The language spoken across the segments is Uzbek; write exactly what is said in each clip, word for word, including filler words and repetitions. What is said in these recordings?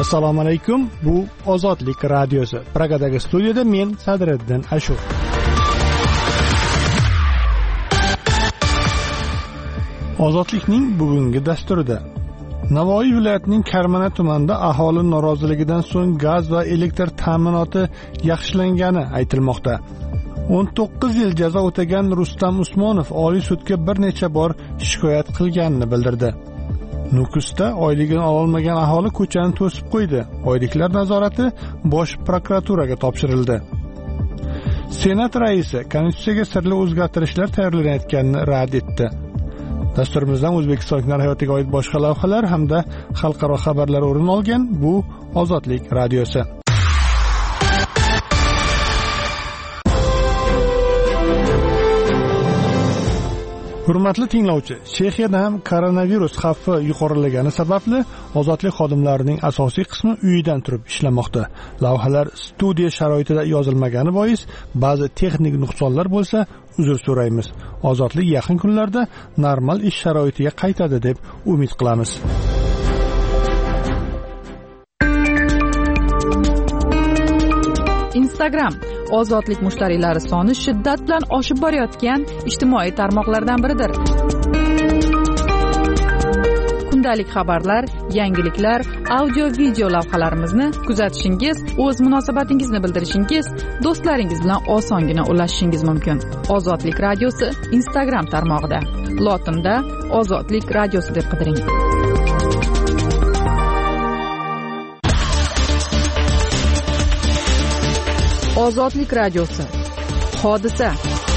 Assalomu alaykum. Bu Ozodlik radiosi. Pragadagi studiyada men Sadriddin Ashur. Ozodlikning bugungi dasturida Navoiy viloyatining Karmana tumanida aholi noroziligidan so'ng gaz va elektr ta'minoti yaxshilangani aytilmoqda. o'n to'qqiz yil jazo o'tagan Rustam Usmonov Oliy sudga bir necha bor shikoyat qilganini bildirdi. Nukusda oyligini ololmagan aholi ko'chani to'sib qo'ydi. Oyliklar nazorati Bosh prokuraturaga topshirildi. Senat raisi Konstitutsiyaga sirli o'zgartirishlar tayyorlanayotganini rad etdi. Dasturimizdan O'zbekistonliklar hayotiga oid boshqa lavhalar hamda xalqaro xabarlar o'rin olgan. Bu Ozodlik radiosi. Hurmatli tinglovchi, Chexiyada ham koronavirus xavfi yuqorilagani sababli ozodlik xodimlarining asosiy qismi uyidan turib ishlamoqda. Lavhalar studiya sharoitida yozilmagani bois ba'zi texnik nuqsonlar bo'lsa, uzr so'raymiz. Ozodlik yaqin kunlarda normal ish sharoitiga qaytadi deb umid qilamiz. Instagram ozodlik mushtariylari soni shiddat bilan oshib borayotgan ijtimoiy tarmoqlardan biridir. Kundalik xabarlar, yangiliklar, audio-video lavhalarimizni kuzatishingiz, o'z munosabatingizni bildirishingiz, do'stlaringiz bilan osongina ulashishingiz mumkin. Ozodlik radiosi Instagram tarmog'ida. Lotinda Ozodlik radiosi deb qidiring. Ozodlik radiosi. Hodisa.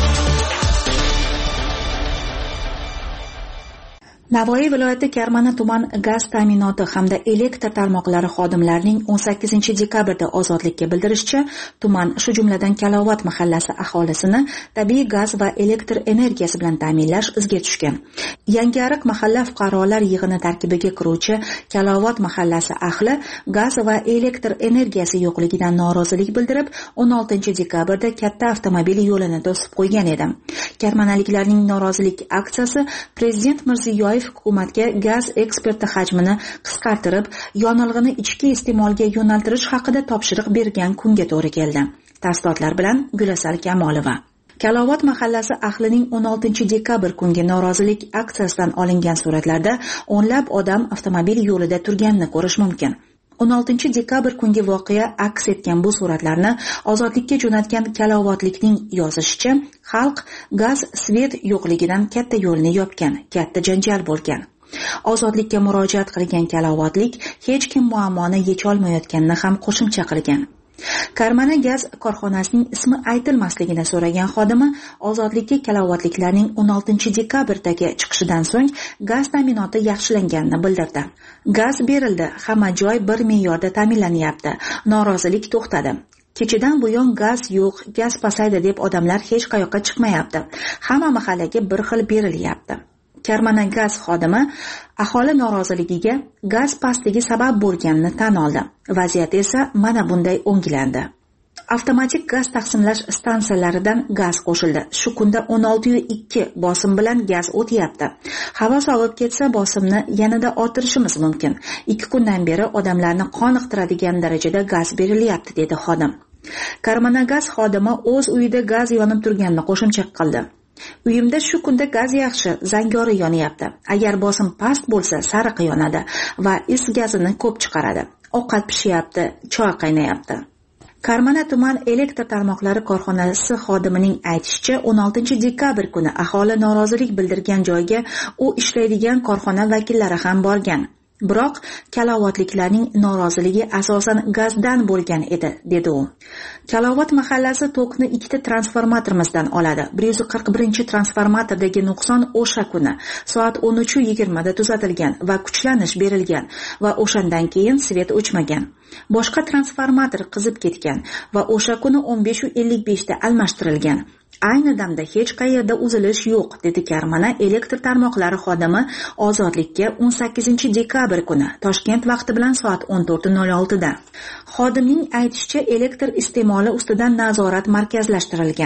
Navoiy viloyati Karmana tuman gaz ta'minoti hamda elektr tarmoqlari xodimlarining o'n sakkizinchi dekabrda ozodlikka bildirishicha, tuman shu jumladan Kalovat mahallasi aholisini tabiiy gaz va elektr energiyasi bilan ta'minlash izga tushgan. Yangiariq mahalla fuqarolar yig'ini tarkibiga kiruvchi Kalovat mahallasi ahli gaz va elektr energiyasi yo'qligidan norozilik bildirib, o'n oltinchi dekabrda katta avtomobil yo'lini to'sib qo'ygan edi. Karmanaliklarning norozilik aksiyasi Prezident Mirziyoyev hukumatga gaz eksporti hajmini qisqartirib, yonilg'ini ichki iste'molga yo'naltirish haqida topshiriq bergan kunga to'g'ri keldi. Tafsilotlar bilan Gulasal Kamolova. Kalovat mahallasi ahlining o'n oltinchi dekabr kungi norozilik aksiyasidan olingan suratlarda o'nlab odam avtomobil yo'lida turganini ko'rish mumkin. o'n oltinchi dekabr kungi voqea aks etgan bu suratlarni ozodlikka jo'natgan Kalovatlikning yozishicha, xalq gaz svet yo'qligidan katta yo'lni yopgan, katta janjal bo'lgan. Ozodlikka murojaat qilgan Kalovatlik hech kim muammoni yecholmayotganini ham qo'shimcha qilgan. Karmana gaz korxonasining ismi aytilmasligini so'ragan xodimi ozodlikka Kalovatliklarning o'n oltinchi dekabrdagi chiqishidan so'ng gaz ta'minoti yaxshilanganini bildirdi. Gaz berildi, hamma joy bir me'yorda ta'minlanyapti. Norozilik to'xtadi. Kechadan buyon gaz yo'q, gaz pasaydi deb odamlar hech qayoqqa chiqmayapti. Hamma mahallaga bir xil berilyapti. Karmana gaz xodimi aholi noroziligiga gaz pastligi sabab bo'lganini tan oldi. Vaziyat esa mana bunday o'ngilandi. Avtomatik gaz taqsimlash stansiyalaridan gaz qo'shildi. Shu kunda o'n olti nuqta ikki bosim bilan gaz o'tyapti. Havo sovib ketsa bosimni yanada orttirishimiz mumkin. ikki kundan beri odamlarni qoniqtiradigan darajada gaz berilyapti, dedi xodim. Karmana gaz xodimi o'z uyida gaz yonib turganini qo'shimcha qildi. Uyimda shu kunda gaz yaxshi, zangori yonyapti. Agar bosim past bo'lsa, sariq yonadi va is gazini ko'p chiqaradi. Ovqat pishyapti, choy qaynayapti. Karmana tuman elektr tarmoqlari korxonasi xodimining aytishicha, o'n oltinchi dekabr kuni aholi norozilik bildirgan joyga u ishlaydigan korxona vakillari ham borgan. Biroq Kalovatliklarning noroziligi asosan gazdan bo'lgan edi, dedi u. Kalovat mahallasi tokni ikkita transformatorimizdan oladi. bir yuz qirq birinchi transformatordagi nuqson o'sha kuni soat o'n uch yigirma da tuzatilgan va kuchlanish berilgan va o'shandan keyin svet o'chmagan. Boshqa transformator qizib ketgan va o'sha kuni o'n besh ellik besh da almashtirilgan. Ayni damda hech qayerda uzilish yo'q, dedi Karmana elektr tarmoqlari xodimi ozodlikka o'n sakkizinchi dekabr kuni Toshkent vaqti bilan soat o'n to'rt nol olti da. Xodimning aytishicha, elektr iste'moli ustidan nazorat markazlashtirilgan.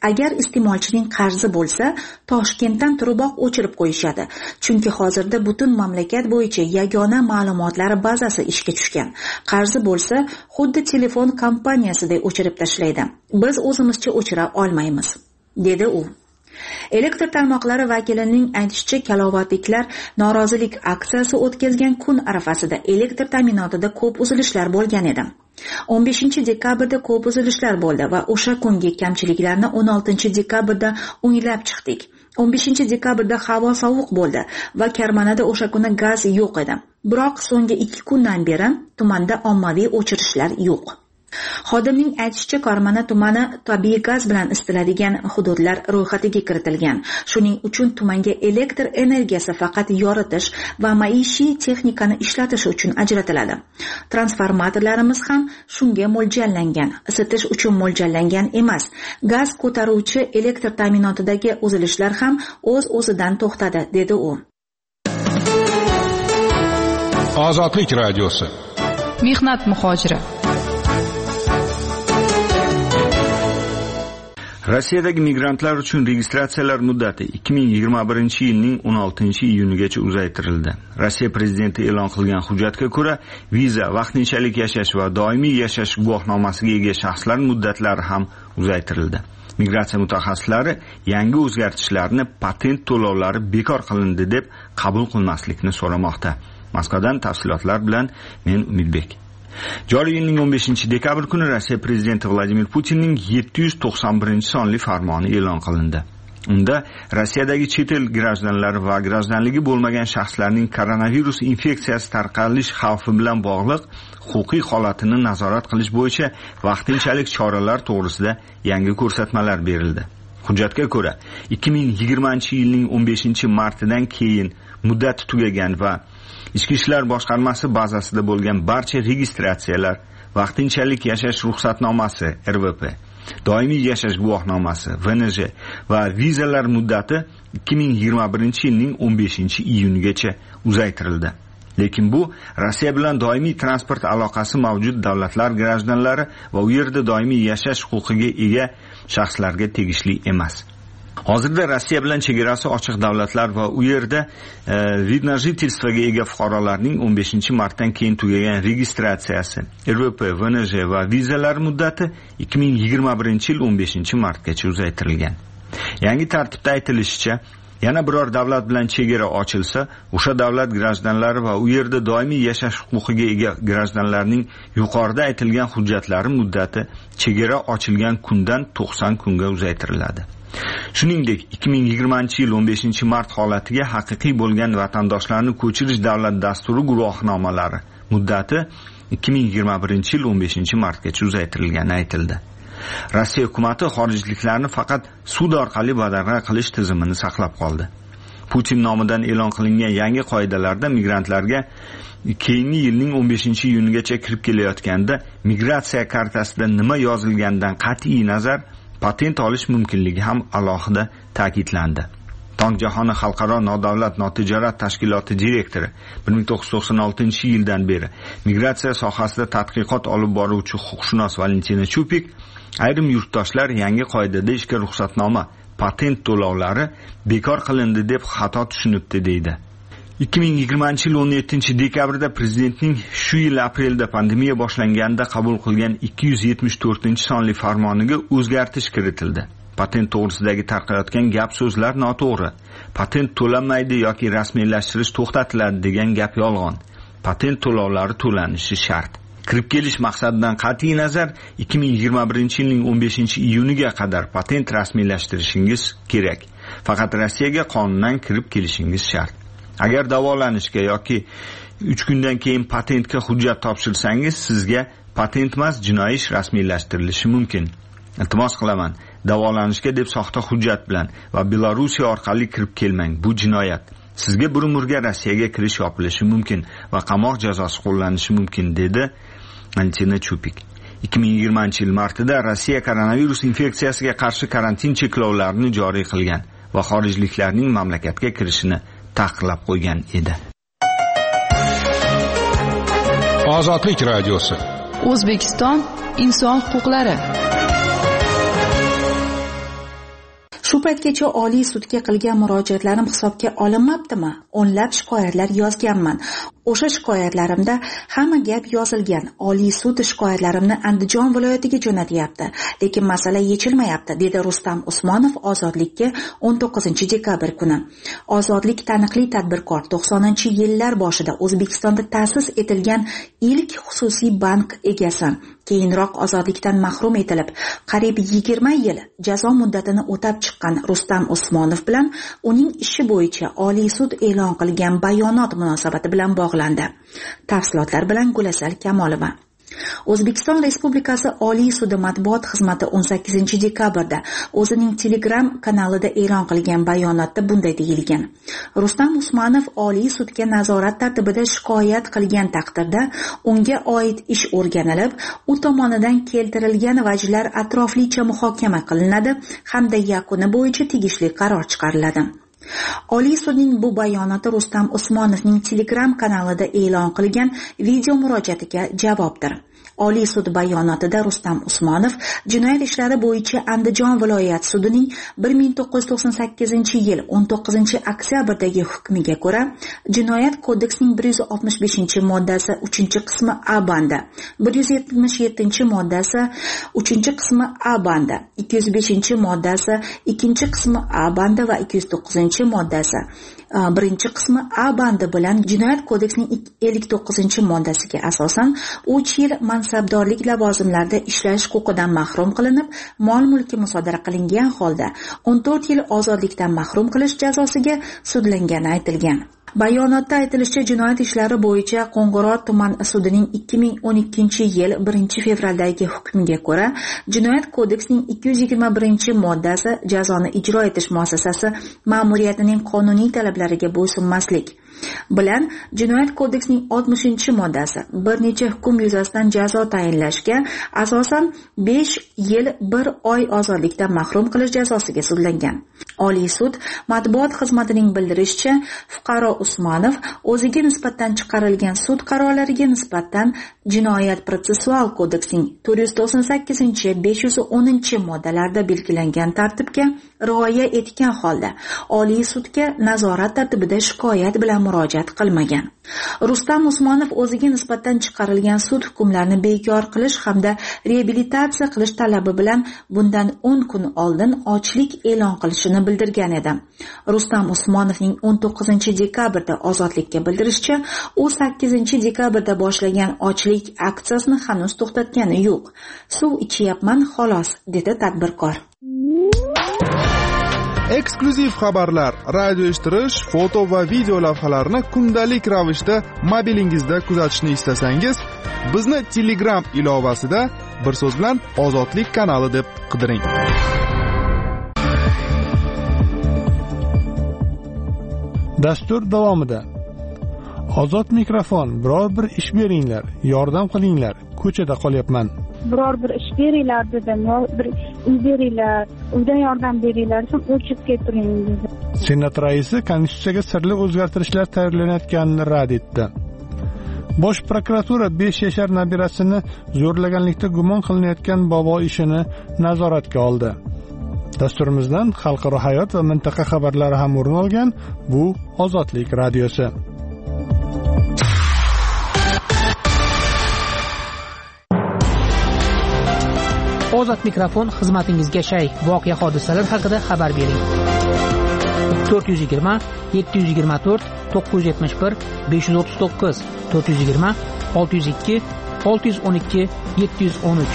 Agar iste'molchining qarzi bo'lsa, Toshkentdan turiboq o'chirib qo'yishadi. Chunki hozirda butun mamlakat bo'yicha yagona ma'lumotlar bazasi ishga tushgan. Qarzi bo'lsa, xuddi telefon kompaniyasiday o'chirib tashlaydi. Biz o'zimizcha o'chira olmaymiz, dedi u. Elektr tarmoqlari vakilining aytishicha, kalovatliklar norozilik aksiyasi o'tkazgan kun arafasida elektr ta'minotida ko'p uzilishlar bo'lgan edi. o'n beshinchi dekabrda ko'p uzilishlar bo'ldi va o'sha kungi kamchiliklarni o'n oltinchi dekabrda o'nglab chiqdik. o'n beshinchi dekabrda havo sovuq bo'ldi va Karmanada o'sha kuni gaz yo'q edi. Biroq so'nggi ikki kundan beri tumanda ommaviy o'chirishlar yo'q. Xodimning aytishicha, Karmana tumani tabiiy gaz bilan isitiladigan hududlar ro'yxatiga kiritilgan. Shuning uchun tumanga elektr energiyasi faqat yoritish va maishiy texnikani ishlatish uchun ajratiladi. Transformatorlarimiz ham shunga mo'ljallangan, isitish uchun mo'ljallangan emas. Gaz ko'taruvchi elektr ta'minotidagi uzilishlar ham o'z-o'zidan to'xtadi, dedi u. Ozodlik radiosi. Mehnat muhojiri. Rossiyadagi migrantlar uchun registratsiyalar muddati ikki ming yigirma birinchi yilning o'n oltinchi iyunigacha uzaytirildi. Rossiya prezidenti e'lon qilgan hujjatga ko'ra, viza, vaqtinchalik yashash va doimiy yashash guvohnomasiga ega shaxslar muddatlari ham uzaytirildi. Migratsiya mutaxassislari yangi o'zgartishlarni patent to'lovlari bekor qilindi deb qabul qilmaslikni so'ramoqda. Moskvadan tafsilotlar bilan men Umidbek. Joriy yilning o'n beshinchi dekabr kuni Rossiya prezidenti Vladimir Putinning yetti yuz to'qson birinchi sonli farmoni e'lon qilindi. Unda Rossiyadagi chet el grajdanlari va grajdanligi bo'lmagan shaxslarning koronavirus infeksiyasi tarqalish xavfi bilan bog'liq huquqiy holatini nazorat qilish bo'yicha vaqtinchalik choralar to'g'risida yangi ko'rsatmalar berildi. Hujjatga ko'ra, ikki ming yigirmanchi yilning o'n beshinchi martidan keyin muddati tugagan va Ichki ishlar boshqarmasi bazasida bo'lgan barcha registratsiyalar, vaqtinchalik yashash ruxsatnomasi R V P, doimiy yashash guvohnomasi V N J va vizalar muddati ikki ming yigirma birinchi yilning o'n beshinchi iyunigacha uzaytirildi. Lekin bu Rossiya bilan doimiy transport aloqasi mavjud davlatlar grajdanlari va u yerda doimiy yashash huquqiga ega shaxslarga tegishli emas. Hozirda Rossiya bilan chegarasi ochiq davlatlar va u yerda e, vid na жительствоga ega fuqarolarning o'n beshinchi martdan keyin tugagan registratsiyasi, R V P, V N J va vizalar muddati ikki ming yigirma birinchi yil o'n beshinchi martgacha uzaytirilgan. Yangi tartibda aytilishicha, yana biror davlat bilan chegara ochilsa, o'sha davlat grajdanlari va u yerda doimiy yashash huquqiga ega grajdanlarning yuqorida aytilgan hujjatlari muddati chegara ochilgan kundan to'qson kunga uzaytiriladi. Shuningdek, ikki ming yigirmanchi yil o'n beshinchi mart holatiga haqiqiy bo'lgan vatandoshlarni ko'chirish davlat dasturi guvohnomalari muddati ikki ming yigirma birinchi yil o'n beshinchi martgacha uzaytirilgani aytildi. Rossiya hukumati xorijliklarni faqat sud orqali badarg'a qilish tizimini saqlab qoldi. Putin nomidan e'lon qilingan yangi qoidalarda migrantlarga keyingi yilning o'n beshinchi iyunigacha kirib kelayotganda migratsiya kartasida nima yozilganidan qat'iy nazar patent olish mumkinligi ham alohida ta'kidlandi. Tong jahoni xalqaro nodavlat notijorat tashkiloti direktori bir ming to'qqiz yuz to'qson oltinchi yildan beri migratsiya sohasida tadqiqot olib boruvchi huquqshunos Valentina Chupik, ayrim yurtdoshlar yangi qoidada ishga ruxsatnoma, patent to'lovlari bekor qilindi deb xato tushunibdi deydi. ikki ming yigirmanchi yil o'n yettinchi dekabrda prezidentning shu yil aprelda pandemiya boshlanganda qabul qilgan ikki yuz yetmish to'rtinchi sonli farmoniga o'zgartish kiritildi. Patent to'g'risidagi tarqayotgan gap so'zlar noto'g'ri. Patent to'lanmaydi yoki rasmiylashtirish to'xtatiladi degan gap yolg'on. Patent to'lovlari to'lanishi shart. Kirib kelish maqsadidan qat'iy nazar ikki ming yigirma birinchi yilning o'n beshinchi iyuniga qadar patent rasmiylashtirishingiz kerak. Faqat Rossiyaga qonundan kirib kelishingiz shart. Agar davolanishga yoki uch kundan keyin patentga hujjat topshirsangiz, sizga patent emas, jinoiy ish rasmiylashtirilishi mumkin. Iltimos qilaman, davolanishga deb soxta hujjat bilan va Belorussiya orqali kirib kelmang. Bu jinoyat. Sizga bir umrga Rossiyaga kirish yopilishi mumkin va qamoq jazosi qo'llanishi mumkin, dedi Valentina Chupik. ikki ming yigirmanchi yil martida Rossiya koronavirus infeksiyasiga qarshi karantin cheklovlarini joriy qilgan va xorijliklarning mamlakatga kirishini taqiqlab qo'ygan edi. Ozodlik radiosi. O'zbekiston inson huquqlari. Shu paytgacha Oliy sudga qilgan murojaatlarim hisobga olinmabdimi? O'nlab shikoyatlar yozganman. O'sha shikoyatlarimda hamma gap yozilgan. Oliy sud shikoyatlarimni Andijon viloyatiga jo'natyapti, lekin masala yechilmayapti, dedi Rustam Usmonov Ozodlikka o'n to'qqizinchi dekabr kuni. Ozodlik taniqli tadbirkor, to'qsoninchi yillar boshida O'zbekistonda ta'sis etilgan ilk xususiy bank egasi. Keyinroq ozodlikdan mahrum etilib, qariyb yigirma yil jazo muddatini o'tab chiqqan Rustam Usmonov bilan uning ishi bo'yicha Oliy sud e'lon qilgan bayonot munosabati bilan bog'landi. Tafsilotlar bilan Gulasal Kamolova. O'zbekiston Respublikasi Oliy sudi matbuot xizmati o'n sakkizinchi dekabrda o'zining Telegram kanalida e'lon qilgan bayonotda bunday deyilgan: Rustam Usmonov Oliy sudga nazorat tartibida shikoyat qilgan taqdirda unga oid ish o'rganilib, u tomonidan keltirilgan vajlar atroflicha muhokama qilinadi hamda yakuni bo'yicha tegishli qaror chiqariladi. Oliy sudning bu bayonoti Rustam Usmonovning Telegram kanalida e'lon qilgan video murojaatiga javobdir. Oliy sud bayonotida Rustam Usmonov jinoyat ishlari bo'yicha Andijon viloyat sudining bir ming to'qqiz yuz to'qson sakkizinchi yil o'n to'qqizinchi oktyabrdagi hukmiga ko'ra Jinoyat kodeksining bir yuz oltmish beshinchi moddasi uchinchi qismi A bandi, bir yuz yetmish yettinchi moddasi uchinchi qismi A bandi, ikki yuz beshinchi moddasi ikkinchi qismi A bandi va ikki yuz to'qqizinchi moddasi birinchi qismi A bandi bilan Jinoyat kodeksining ellik to'qqizinchi moddasiga asosan uch yil mansabdorlik lavozimlarida ishlash huquqidan mahrum qilinib, mol-mulki musodara qilingan holda o'n to'rt yil ozodlikdan mahrum qilish jazosiga sudlangani aytilgan. Bayonotda aytilishicha, jinoyat ishlari bo'yicha Qo'ng'irot tuman sudining ikki ming o'n ikkinchi yil birinchi fevraldagi hukmiga ko'ra Jinoyat kodeksining ikki yuz yigirma birinchi moddasi jazoni ijro etish muassasasi ma'muriyatining qonuniy talablariga bo'ysunmaslik bilan Jinoyat kodeksining oltmishinchi moddasi bir necha hukm yuzasidan jazo tayinlashga asosan besh yil bir oy ozodlikdan mahrum qilish jazosiga sudlangan. Oliy sud matbuot xizmatining bildirishicha, fuqaro Usmonov o'ziga nisbatan chiqarilgan sud qarorlariga nisbatan Jinoyat protsessual kodeksining to'rt yuz to'qson sakkizinchi besh yuz o'ninchi moddalarida belgilangan tartibga rioya etgan holda Oliy sudga nazorat tartibida shikoyat bilan murojaat qilmagan. Rustam Usmonov o'ziga nisbatan chiqarilgan sud hukmlarini bekor qilish hamda reabilitatsiya qilish talabi bilan bundan o'n kun oldin ochlik e'lon qilishini bildirgan edi. Rustam Usmonovning o'n to'qqizinchi dekabrda Ozodlikka bildirishicha, u sakkizinchi dekabrda boshlagan ochlik aksiyasini hanuz to'xtatgani yo'q. Suv ichyapman xolos, dedi tadbirkor. Eksklyuziv xabarlar, radio eshittirish, foto va video lavhalarni kundalik ravishda mobilingizda kuzatishni istasangiz, bizni Telegram ilovasida bir so'z bilan Ozodlik kanali deb qidiring. Dastur davomida Ozod mikrofon, biror bir ish beringlar, yordam qilinglar, ko'chada qolyapman. Biror bir ish beringlar dedim, bir uy beringlar, uydan yordam beringlar, so'ng o'chib keturing dedi. Senat raisi Konstitutsiyaga sirli o'zgartirishlar tayyorlanayotganini rad etdi. Bosh prokuratura besh yashar nabirasini zo'rlaganlikda gumon qilinayotgan bobo ishini nazoratga oldi. Dasturimizdan xalqaro hayot va mintaqa xabarlari ham o'rin olgan. Bu Ozodlik radiosi. Ozod mikrofon xizmatingizga shay. Voqea hodisalar haqida xabar bering. to'rt yuz yigirma yetti yuz yigirma to'rt to'qqiz yuz yetmish bir besh yuz o'ttiz to'qqiz to'rt yuz yigirma olti yuz ikki olti yuz o'n ikki yetti yuz o'n uch.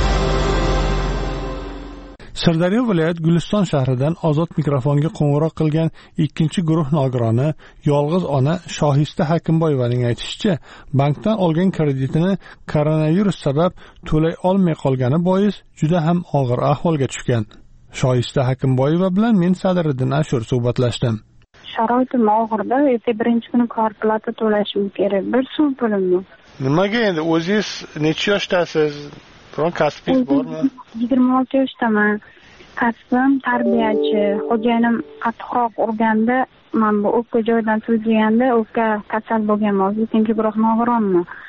Sirdaryo viloyat Guliston shahridan Ozod mikrofonga qo'ng'iroq qilgan ikkinchi guruh nogironi yolg'iz ona Shohista Hakimboyevaning aytishicha, bankdan olgan kreditini koronavirus sabab to'lay olmay qolgani bois juda ham og'ir ahvolga tushgan. Shohista Hakimboyeva bilan men Sadiriddin Ashur suhbatlashdim. Sharoitim og'irda, erta birinchi kuni kvarplata to'lashim kerak. Bir so'm pulim yo'q. Nimaga endi o'zingiz necha yoshdasiz? Biron kasbingiz bormi? yigirma olti yoshdaman. Kasbim tarbiyachi. Xo'jayinim qattiqroq urganda, men bu o'pka joyidan suzganda o'pka kasal bo'lganman. Ikkinchi guruh nogironman.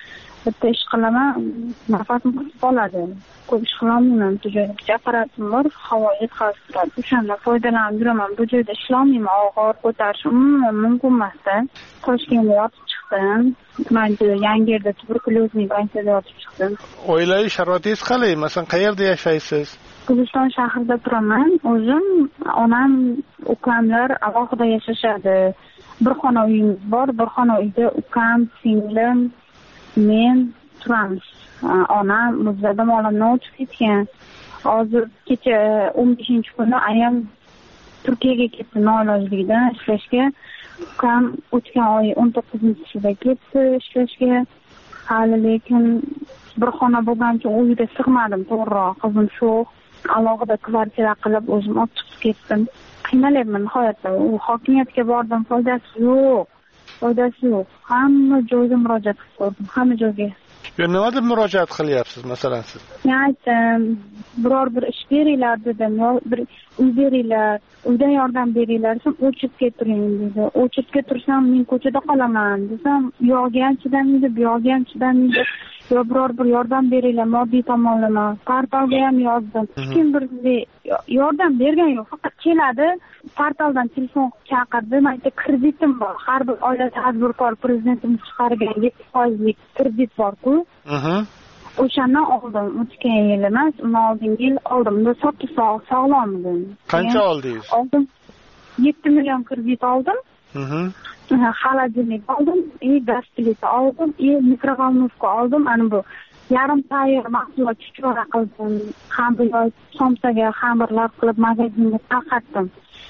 bitta ish qilaman, nafasim qisib qoladi. Ko'p ish qilolmayman. Bu joyda bitta apparatim bor, havo yetkazib turadi. O'shandan foydalanib yuraman. Bu joyda ishlolmayman, og'ir ko'tarish umuman mumkin emasda. Toshkentga yotib chiqdim. Mana yangi yerda tuberkulozning banchida yotib chiqdim. Oilaviy sharoitingiz qalay? Masalan, qayerda yashaysiz? Guliston shahrida turaman. O'zim, onam, ukamlar alohida yashashadi. Bir xona uyimiz bor. Bir xona uyda ukam, singlim, men turamiz. Onam muzladim olamdan o'tib ketgan. Hozir kecha o'n beshinchi kuni ayam Turkiyaga ketdi noilojlikdan ishlashga. Ukam o'tgan oy o'n to'qqizinchida ketdi ishlashga. Hali lekin bir xona bo'lgan uchun uyda sig'madim to'g'riroq. Qizim shu alohida kvartira qilib o'zim olib chiqib ketdim. Qiynalyapman nihoyatda. U hokimiyatga bordim, foydasi yo'q. Foydasi yo'q. Hamma joyga murojaat qilib ko'rdim, hamma joyga. Yo, nima deb murojaat qilyapsiz masalan siz? Men aytdim, biror bir ish beringlar dedim, yo bir uy beringlar, uydan yordam beringlar, desam o'chirga turing dedi. O'chirga tursam men ko'chada qolaman desam, u yoqga ham chidamaydi, bu yoqga ham chidamaydi. Yo biror bir yordam beringlar, moddiy tomonlama. Portalga ham yozdim. Hech kim bir yordam bergan yo'q, faqat keladi, portaldan telefon chaqirdi. Men aytdim, kreditim bor. Har bir oila tadbirkor prezidentimiz chiqargan yetti foizlik kredit bor-ku. Mhm. O'shandan oldim, o'tgan yil emas, undan oldingi yil oldim. Bunda sotib sog'lom edim. Qancha oldingiz? Oldim. yetti million kredit oldim. Mhm. Xolodilnik oldim, и gaz plita oldim, и mikrovolnovka oldim. Ana bu yarim tayyor mahsulot chuchvara qildim. Ham bu somsaga xamirlar qilib magazinga tarqatdim.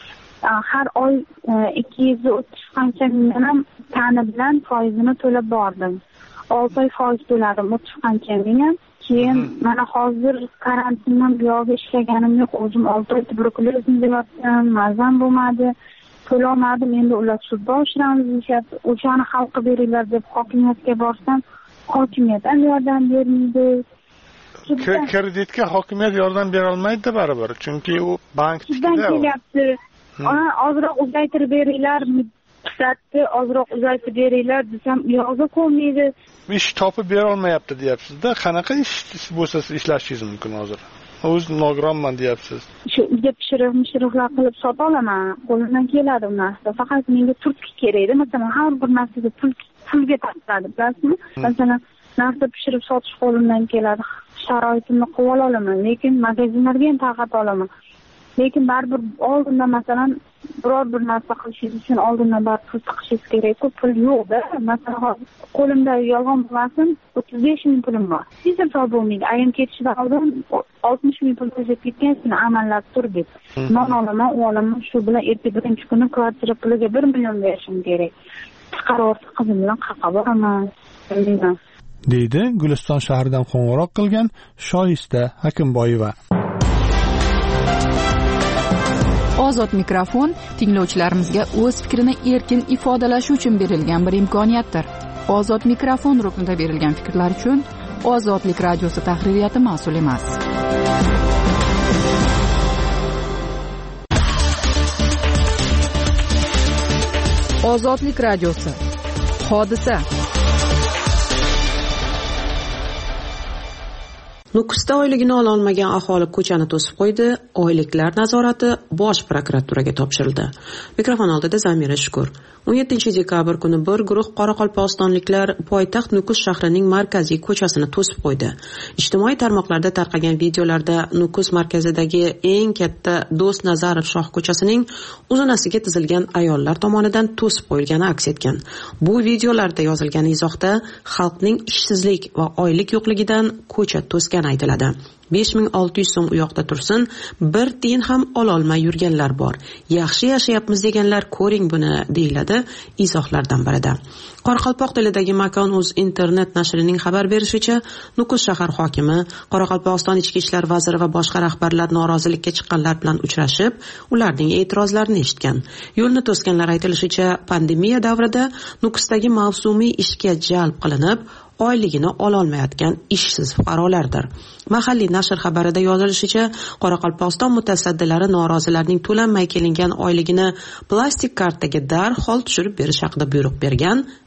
Har oy ikki yuz o'ttiz qancha mingdan ham tani bilan foizini to'lab bordim. olti oy foiz to'ladim, o'ttiz qancha ming. Keyin mana hozir karantindan buyog'i ishlaganim yo'q. O'zim olti oy tuberkulozimda yotdim, mazam bo'lmadi. To'lamadim, endi ular sudda oshiramiz deyapti. O'shani hal qilib beringlar deb hokimiyatga borsam, hokimiyat ham yordam bermaydi. Kreditga hokimiyat yordam bera olmaydi baribir, chunki u bank sizdan kelyapti. Ona ozroq uzaytirib beringlar, muddatni ozroq uzaytirib beringlar desam, u yoqda ko'rmaydi. Ish topib bera olmayapti deyapsiz-da. Qanaqa ish bo'lsa siz ishlashingiz mumkin hozir? O'z nogironman deyapsiz. Shu uyda pishiriq, mishiriqlar qilib sota olaman. Qo'limdan keladi u narsa. Faqat menga turtki kerak. Masalan, har bir narsaga pul pulga tortadi, bilasizmi? Masalan, narsa pishirib sotish qo'limdan keladi. Sharoitimni qilib olaman, lekin magazinlarga ham tarqata olaman. Lekin baribir oldindan masalan biror bir narsa qilishingiz uchun oldindan baribir pul tiqishingiz kerak-ku, pul yo'q-da. Masalan, qo'limda yolg'on bo'lmasin, o'ttiz besh ming pulim bor. Hech narsa bo'lmaydi. Ayam ketishidan oldin oltmish ming pul tejab ketgan, shuni amallab tur deb. Non olaman, u olaman, shu bilan erta birinchi kuni kvartira puliga bir million berishim kerak. Chiqarib qizim bilan qaqa boraman, deyman. deydi Guliston shahridan qo'ng'iroq qilgan Shoista Hakimboyeva. Ozod mikrofon tinglovchilarimizga o'z fikrini erkin ifodalashi uchun berilgan bir imkoniyatdir. Ozod mikrofon ruknida berilgan fikrlar uchun Ozodlik radiosi tahririyati mas'ul emas. Ozodlik radiosi. Hodisa. Nukusda oyligini ola olmagan aholi ko'chani to'sib qo'ydi. Oyliklar nazorati Bosh prokuraturaga topshirildi. Mikrofon oldida Zamira Shukur. o'n yettinchi dekabr kuni bir guruh qoraqalpog'istonliklar poytaxt Nukus shahrining markaziy ko'chasini to'sib qo'ydi. Ijtimoiy tarmoqlarda tarqagan videolarda Nukus markazidagi eng katta Do'st Nazarov shoh ko'chasining uzunasiga tizilgan ayollar tomonidan to'sib qo'yilgani aks etgan. Bu videolarda yozilgan izohda xalqning ishsizlik va oylik yo'qligidan ko'cha to'sgan aytiladi. besh ming olti yuz so'm u yoqda tursin, bir tiyin ham ololmay yurganlar bor. Yaxshi yashayapmiz deganlar ko'ring buni, deyiladi izohlardan birida. Qoraqalpoq tilidagi Makon.uz internet nashrining xabar berishicha, Nukus shahar hokimi, Qoraqalpog'iston ichki ishlar vaziri va boshqa rahbarlar norozilikka chiqqanlar bilan uchrashib, ularning e'tirozlarini eshitgan. Yo'lni to'sganlar aytilishicha, pandemiya davrida Nukusdagi mavsumiy ishga jalb qilinib, oyligini ololmayotgan ishsiz fuqarolardir. Mahalliy nashr xabarida yozilishicha, Qoraqalpog'iston mutasaddilari norozilarning to'lanmay kelingan oyligini plastik kartaga darhol tushirib berish haqida buyruq bergan va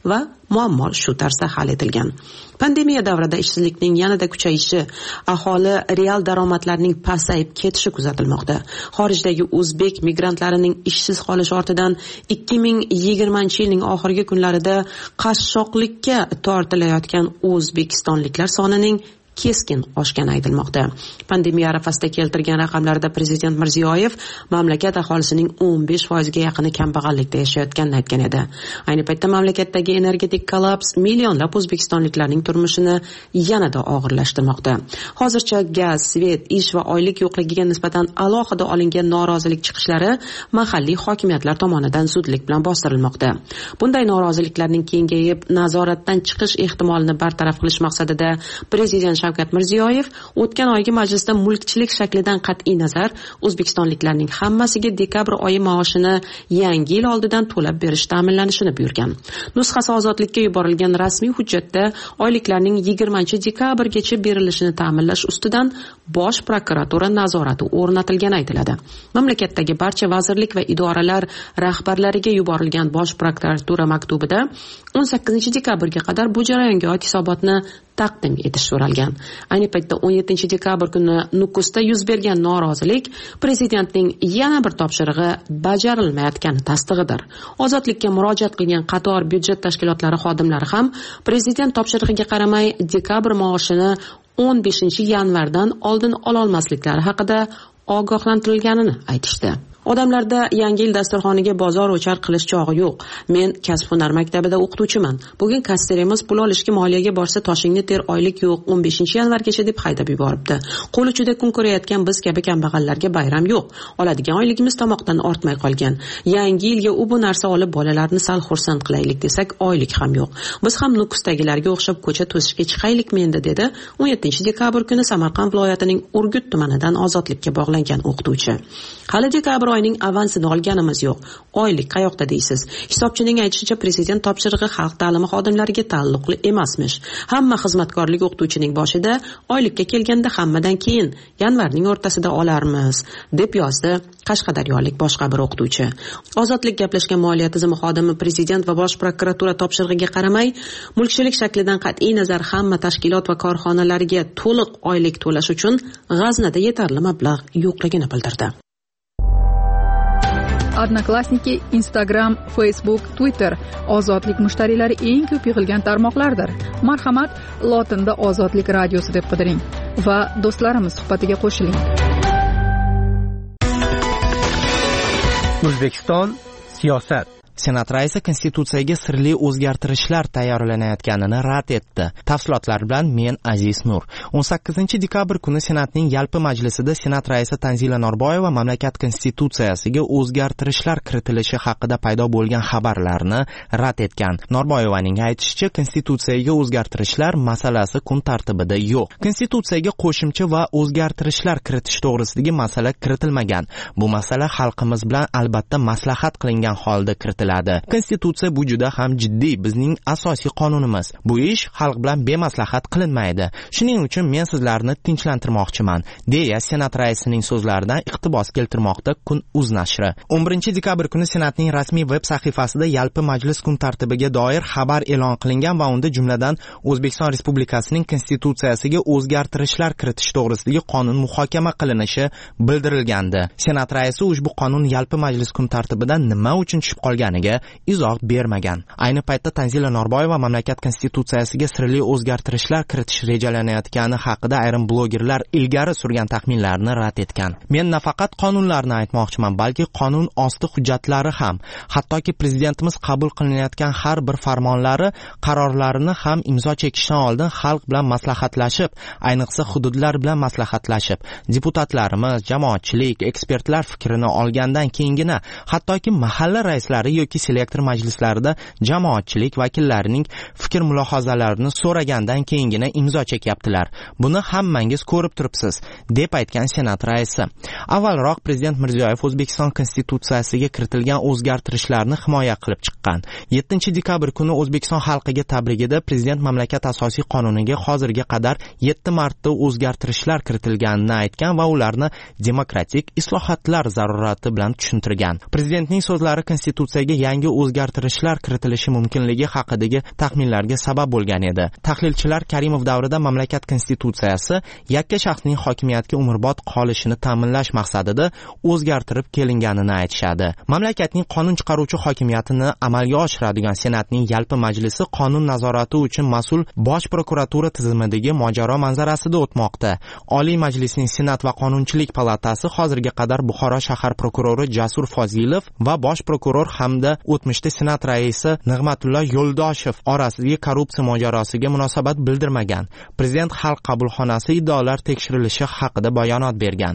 muammo shu tarzda hal etilgan. Pandemiya davrida ishsizlikning yanada kuchayishi, aholi real daromadlarning pasayib ketishi kuzatilmoqda. Xorijdagi o'zbek migrantlarining ishsiz qolish ortidan ikki ming yigirmanchi yilning oxirgi kunlarida qashshoqlikka tortilayotgan o'zbekistonliklar sonining keskin oshgani aytilmoqda. Pandemiya arafasida keltirgan raqamlarda Prezident Mirziyoyev mamlakat aholisining o'n besh foiziga yaqini kambag'allikda yashayotganini aytgan edi. Ayni paytda mamlakatdagi energetik kollaps millionlab o'zbekistonliklarning turmushini yanada og'irlashtirmoqda. Hozircha gaz, svet, ish va oylik yo'qligiga nisbatan alohida olingan norozilik chiqishlari mahalliy hokimiyatlar tomonidan zudlik bilan bostirilmoqda. Bunday noroziliklarning kengayib, nazoratdan chiqish ehtimolini bartaraf qilish maqsadida Prezident Shavkat Mirziyoyev o'tgan oygi majlisda mulkchilik shaklidan qat'iy nazar o'zbekistonliklarning hammasiga dekabr oyi maoshini yangi yil oldidan to'lab berish ta'minlanishini buyurgan. Nusxasi ozodlikka yuborilgan rasmiy hujjatda oyliklarning yigirmanchi dekabrgacha berilishini ta'minlash ustidan Bosh prokuratura nazorati o'rnatilgani aytiladi. Mamlakatdagi barcha vazirlik va idoralar rahbarlariga yuborilgan Bosh prokuratura maktubida o'n sakkizinchi dekabrga qadar bu jarayonga oid hisobotni taqdim etish so'ralgan. Ayni paytda o'n yettinchi dekabr kuni Nukusda yuz bergan norozilik prezidentning yana bir topshirig'i bajarilmayotgani tasdig'idir. Ozodlikka murojaat qilgan qator byudjet tashkilotlari xodimlari ham prezident topshirig'iga qaramay dekabr maoshini o'n beshinchi yanvardan oldin ola olmasliklari haqida ogohlantirilganini aytishdi. Odamlarda yangi yil dasturxoniga bozor o'char qilish chog'i yo'q. Men kasb-hunar maktabida o'qituvchiman. Bugun kassirimiz pul olishga moliyaga borsa toshingni ter, oylik yo'q, o'n beshinchi yanvargacha deb haydab yuboribdi. Qo'l uchida kun ko'rayotgan biz kabi kambag'allarga bayram yo'q. Oladigan oyligimiz tomoqdan ortmay qolgan. Yangi yilga u bu narsa olib bolalarni sal xursand qilaylik desak, oylik ham yo'q. Biz ham Nukusdagilarga o'xshab ko'cha to'sishga chiqaylikmi endi dedi o'n yettinchi dekabr kuni Samarqand viloyatining Urgut tumanidan ozodlikka bog'langan o'qituvchi. Hali dekabr oyning avansini olganimiz yo'q. Oylik qayoqda deysiz? Hisobchining aytishicha prezident topshirig'i xalq ta'limi xodimlariga taalluqli emasmish. Hamma xizmatkorlik o'qituvchining boshida oylikka kelganda hammadan keyin yanvarning o'rtasida olarmiz, deb yozdi qashqadaryolik boshqa bir o'qituvchi. Ozodlik gaplashgan moliya tizimi xodimi prezident va bosh prokuratura topshirig'iga qaramay, mulkchilik shaklidan qat'iy nazar hamma tashkilot va korxonalarga to'liq oylik to'lash uchun g'aznada yetarli mablag' yo'qligini bildirdi. Odnoklassniki, Instagram, Facebook, Twitter ozodlik mushtariylari eng ko'p yig'ilgan tarmoqlardir. Marhamat, lotinda Ozodlik radiosi deb qidiring va do'stlarimiz suhbatiga qo'shiling. O'zbekiston siyosat. Senat raisi konstitutsiyaga sirli o'zgartirishlar tayyorlanayotganini rad etdi. Tafsilotlar bilan men Aziz Nur. o'n sakkizinchi dekabr kuni Senatning yalpi majlisida Senat raisi Tanzila Norboyeva mamlakat konstitutsiyasiga o'zgartirishlar kiritilishi haqida paydo bo'lgan xabarlarni rad etgan. Norboyevaning aytishicha, konstitutsiyaga o'zgartirishlar masalasi kun tartibida yo'q. Konstitutsiyaga qo'shimcha va o'zgartirishlar kiritish to'g'risidagi masala kiritilmagan. Bu masala xalqimiz bilan albatta maslahat qilingan holda kiritiladi. Konstitutsiya bu juda ham jiddiy bizning asosiy qonunimiz. Bu ish xalq bilan bemaslahat qilinmaydi. Shuning uchun men sizlarni tinchlantirmoqchiman, deya Senat raisining so'zlaridan iqtibos keltirmoqda Kun uz nashri. o'n birinchi dekabr kuni Senatning rasmiy veb sahifasida yalpi majlis kun tartibiga doir xabar e'lon qilingan va unda jumladan O'zbekiston Respublikasining konstitutsiyasiga o'zgartirishlar kiritish to'g'risidagi qonun muhokama qilinishi bildirilgandi. Senat raisi ushbu qonun yalpi majlis kun tartibidan nima uchun tushib qolgan izoh bermagan. Ayni paytda Tanzila Norboyeva mamlakat konstitutsiyasiga sirli o'zgartirishlar kiritish rejalanayotgani haqida ayrim blogerlar ilgari surgan taxminlarni rad etgan. Men nafaqat qonunlarni aytmoqchiman, balki qonun osti hujjatlari ham, hattoki prezidentimiz qabul qilinayotgan har bir farmonlari, qarorlarini ham imzo chekishdan oldin xalq bilan maslahatlashib, ayniqsa hududlar bilan maslahatlashib, deputatlarimiz, jamoatchilik, ekspertlar fikrini olgandan keyingina, hattoki mahalla raislari yoki selektor majlislarida jamoatchilik vakillarining fikr mulohazalarini so'ragandan keyingina imzo chekyaptilar. Buni hammangiz ko'rib turibsiz, deb aytgan Senat raisi. Avvalroq prezident Mirziyoyev O'zbekiston konstitutsiyasiga kiritilgan o'zgartirishlarni himoya qilib chiqqan. yettinchi dekabr kuni O'zbekiston xalqiga tabrigida prezident mamlakat asosiy qonuniga hozirga qadar yetti marta o'zgartirishlar kiritilganini aytgan va ularni demokratik islohotlar zarurati bilan tushuntirgan. Prezidentning so'zlari konstitutsiyaga yangi o'zgartirishlar kiritilishi mumkinligi haqidagi taxminlarga sabab bo'lgan edi. Tahlilchilar Karimov davrida mamlakat konstitutsiyasi yakka shaxsning hokimiyatga umrbod qolishini ta'minlash maqsadida o'zgartirib kelinganini aytishadi. Mamlakatning qonun chiqaruvchi hokimiyatini amalga oshiradigan Senatning yalpi majlisi qonun nazorati uchun mas'ul Bosh prokuratura tizimidagi mojaro manzarasida o'tmoqda. Oliy Majlisning Senat va Qonunchilik palatasi hozirga qadar Buxoro shahar prokurori Jasur Fozilov va bosh prokuror hamda o'tmishda Senat raisi Nig'matullo Yo'ldoshev orasidagi korrupsiya mojarosiga munosabat bildirmagan. Prezident xalq qabulxonasi iddaolar tekshirilishi haqida bayonot bergan.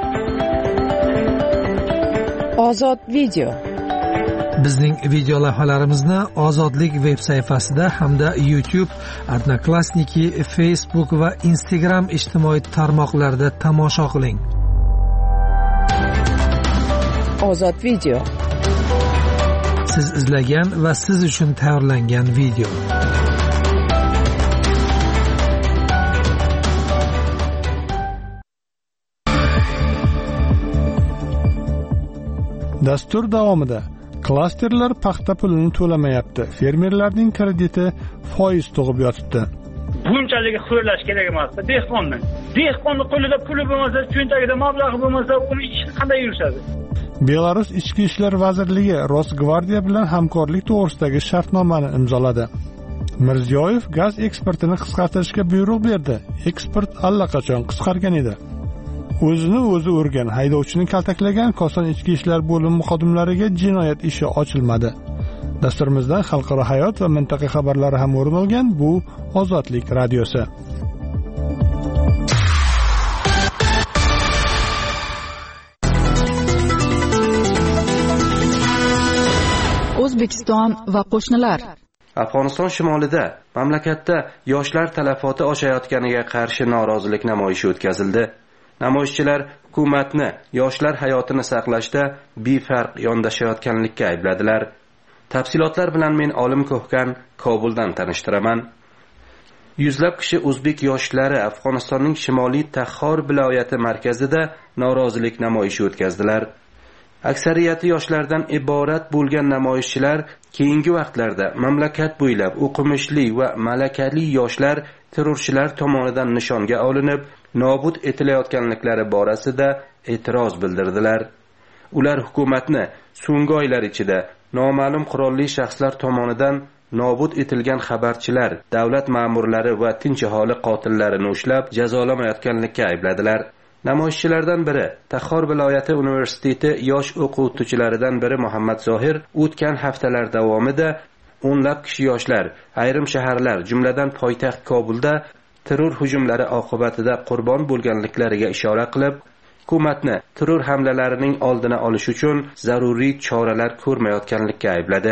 Ozod video. Bizning video lavhalarimizni Ozodlik veb sayfasida hamda YouTube, Odnoklassniki, Facebook va Instagram ijtimoiy tarmoqlarida tomosha qiling. Ozod video. Siz izlagan va siz uchun tayyorlangan video. Dastur davomida klasterlar paxta pulini to'lamayapti. Fermerlarning krediti foiz tug'ib yotibdi. Bunchalik xo'rlash kerak emas dehqonni. Dehqonni qo'lida puli bo'lmasa, cho'ntagida mablag'i bo'lmasa, uni ishi qanday yurishadi? Belarus Ichki ishlar vazirligi Rosgvardiya bilan hamkorlik to'g'risidagi shartnomani imzoladi. Mirziyoyev gaz eksportini qisqartirishga buyruq berdi. Eksport allaqachon qisqargan edi. O'zini o'zi urgan haydovchini kaltaklagan Koson ichki ishlar bo'limi xodimlariga jinoyat ishi ochilmadi. Dasturimizdan xalqaro hayot va mintaqa xabarlari ham o'rin olgan. Bu Ozodlik radiosi. O'zbekiston va qo'shnilar. Afg'oniston shimolida mamlakatda yoshlar talafoti oshayotganiga qarshi norozilik namoyishi o'tkazildi. Namoyishchilar hukumatni yoshlar hayotini saqlashda befarq yondashayotganlikka aybladilar. Tafsilotlar bilan men Olim Ko'hkan Kobuldan tanishtiraman. Yuzlab kishi o'zbek yoshlari Afg'onistonning shimoliy Taxor viloyati markazida norozilik namoyishi o'tkazdilar. Aksariyati yoshlardan iborat bo'lgan namoyishchilar keyingi vaqtlarda mamlakat bo'ylab o'qimishli va malakali yoshlar terrorchilar tomonidan nishonga olinib, nobud etilayotganliklari borasida e'tiroz bildirdilar. Ular hukumatni so'nggi oylar ichida noma'lum qurolli shaxslar tomonidan nobud etilgan xabarchilar, davlat ma'murlari va tinch aholi qotillarini ushlab jazolamayotganlikka aybladilar. Namoyishchilardan biri Taxor viloyati universiteti yosh o'quvchilaridan biri Muhammad Zohir o'tgan haftalar davomida o'nlab kishi yoshlar ayrim shaharlar, jumladan poytaxt Kobulda terror hujumlari oqibatida qurbon bo'lganliklariga ishora qilib, hukumatni terror hamlalarining oldini olish uchun zaruriy choralar ko'rmayotganlikka aybladi.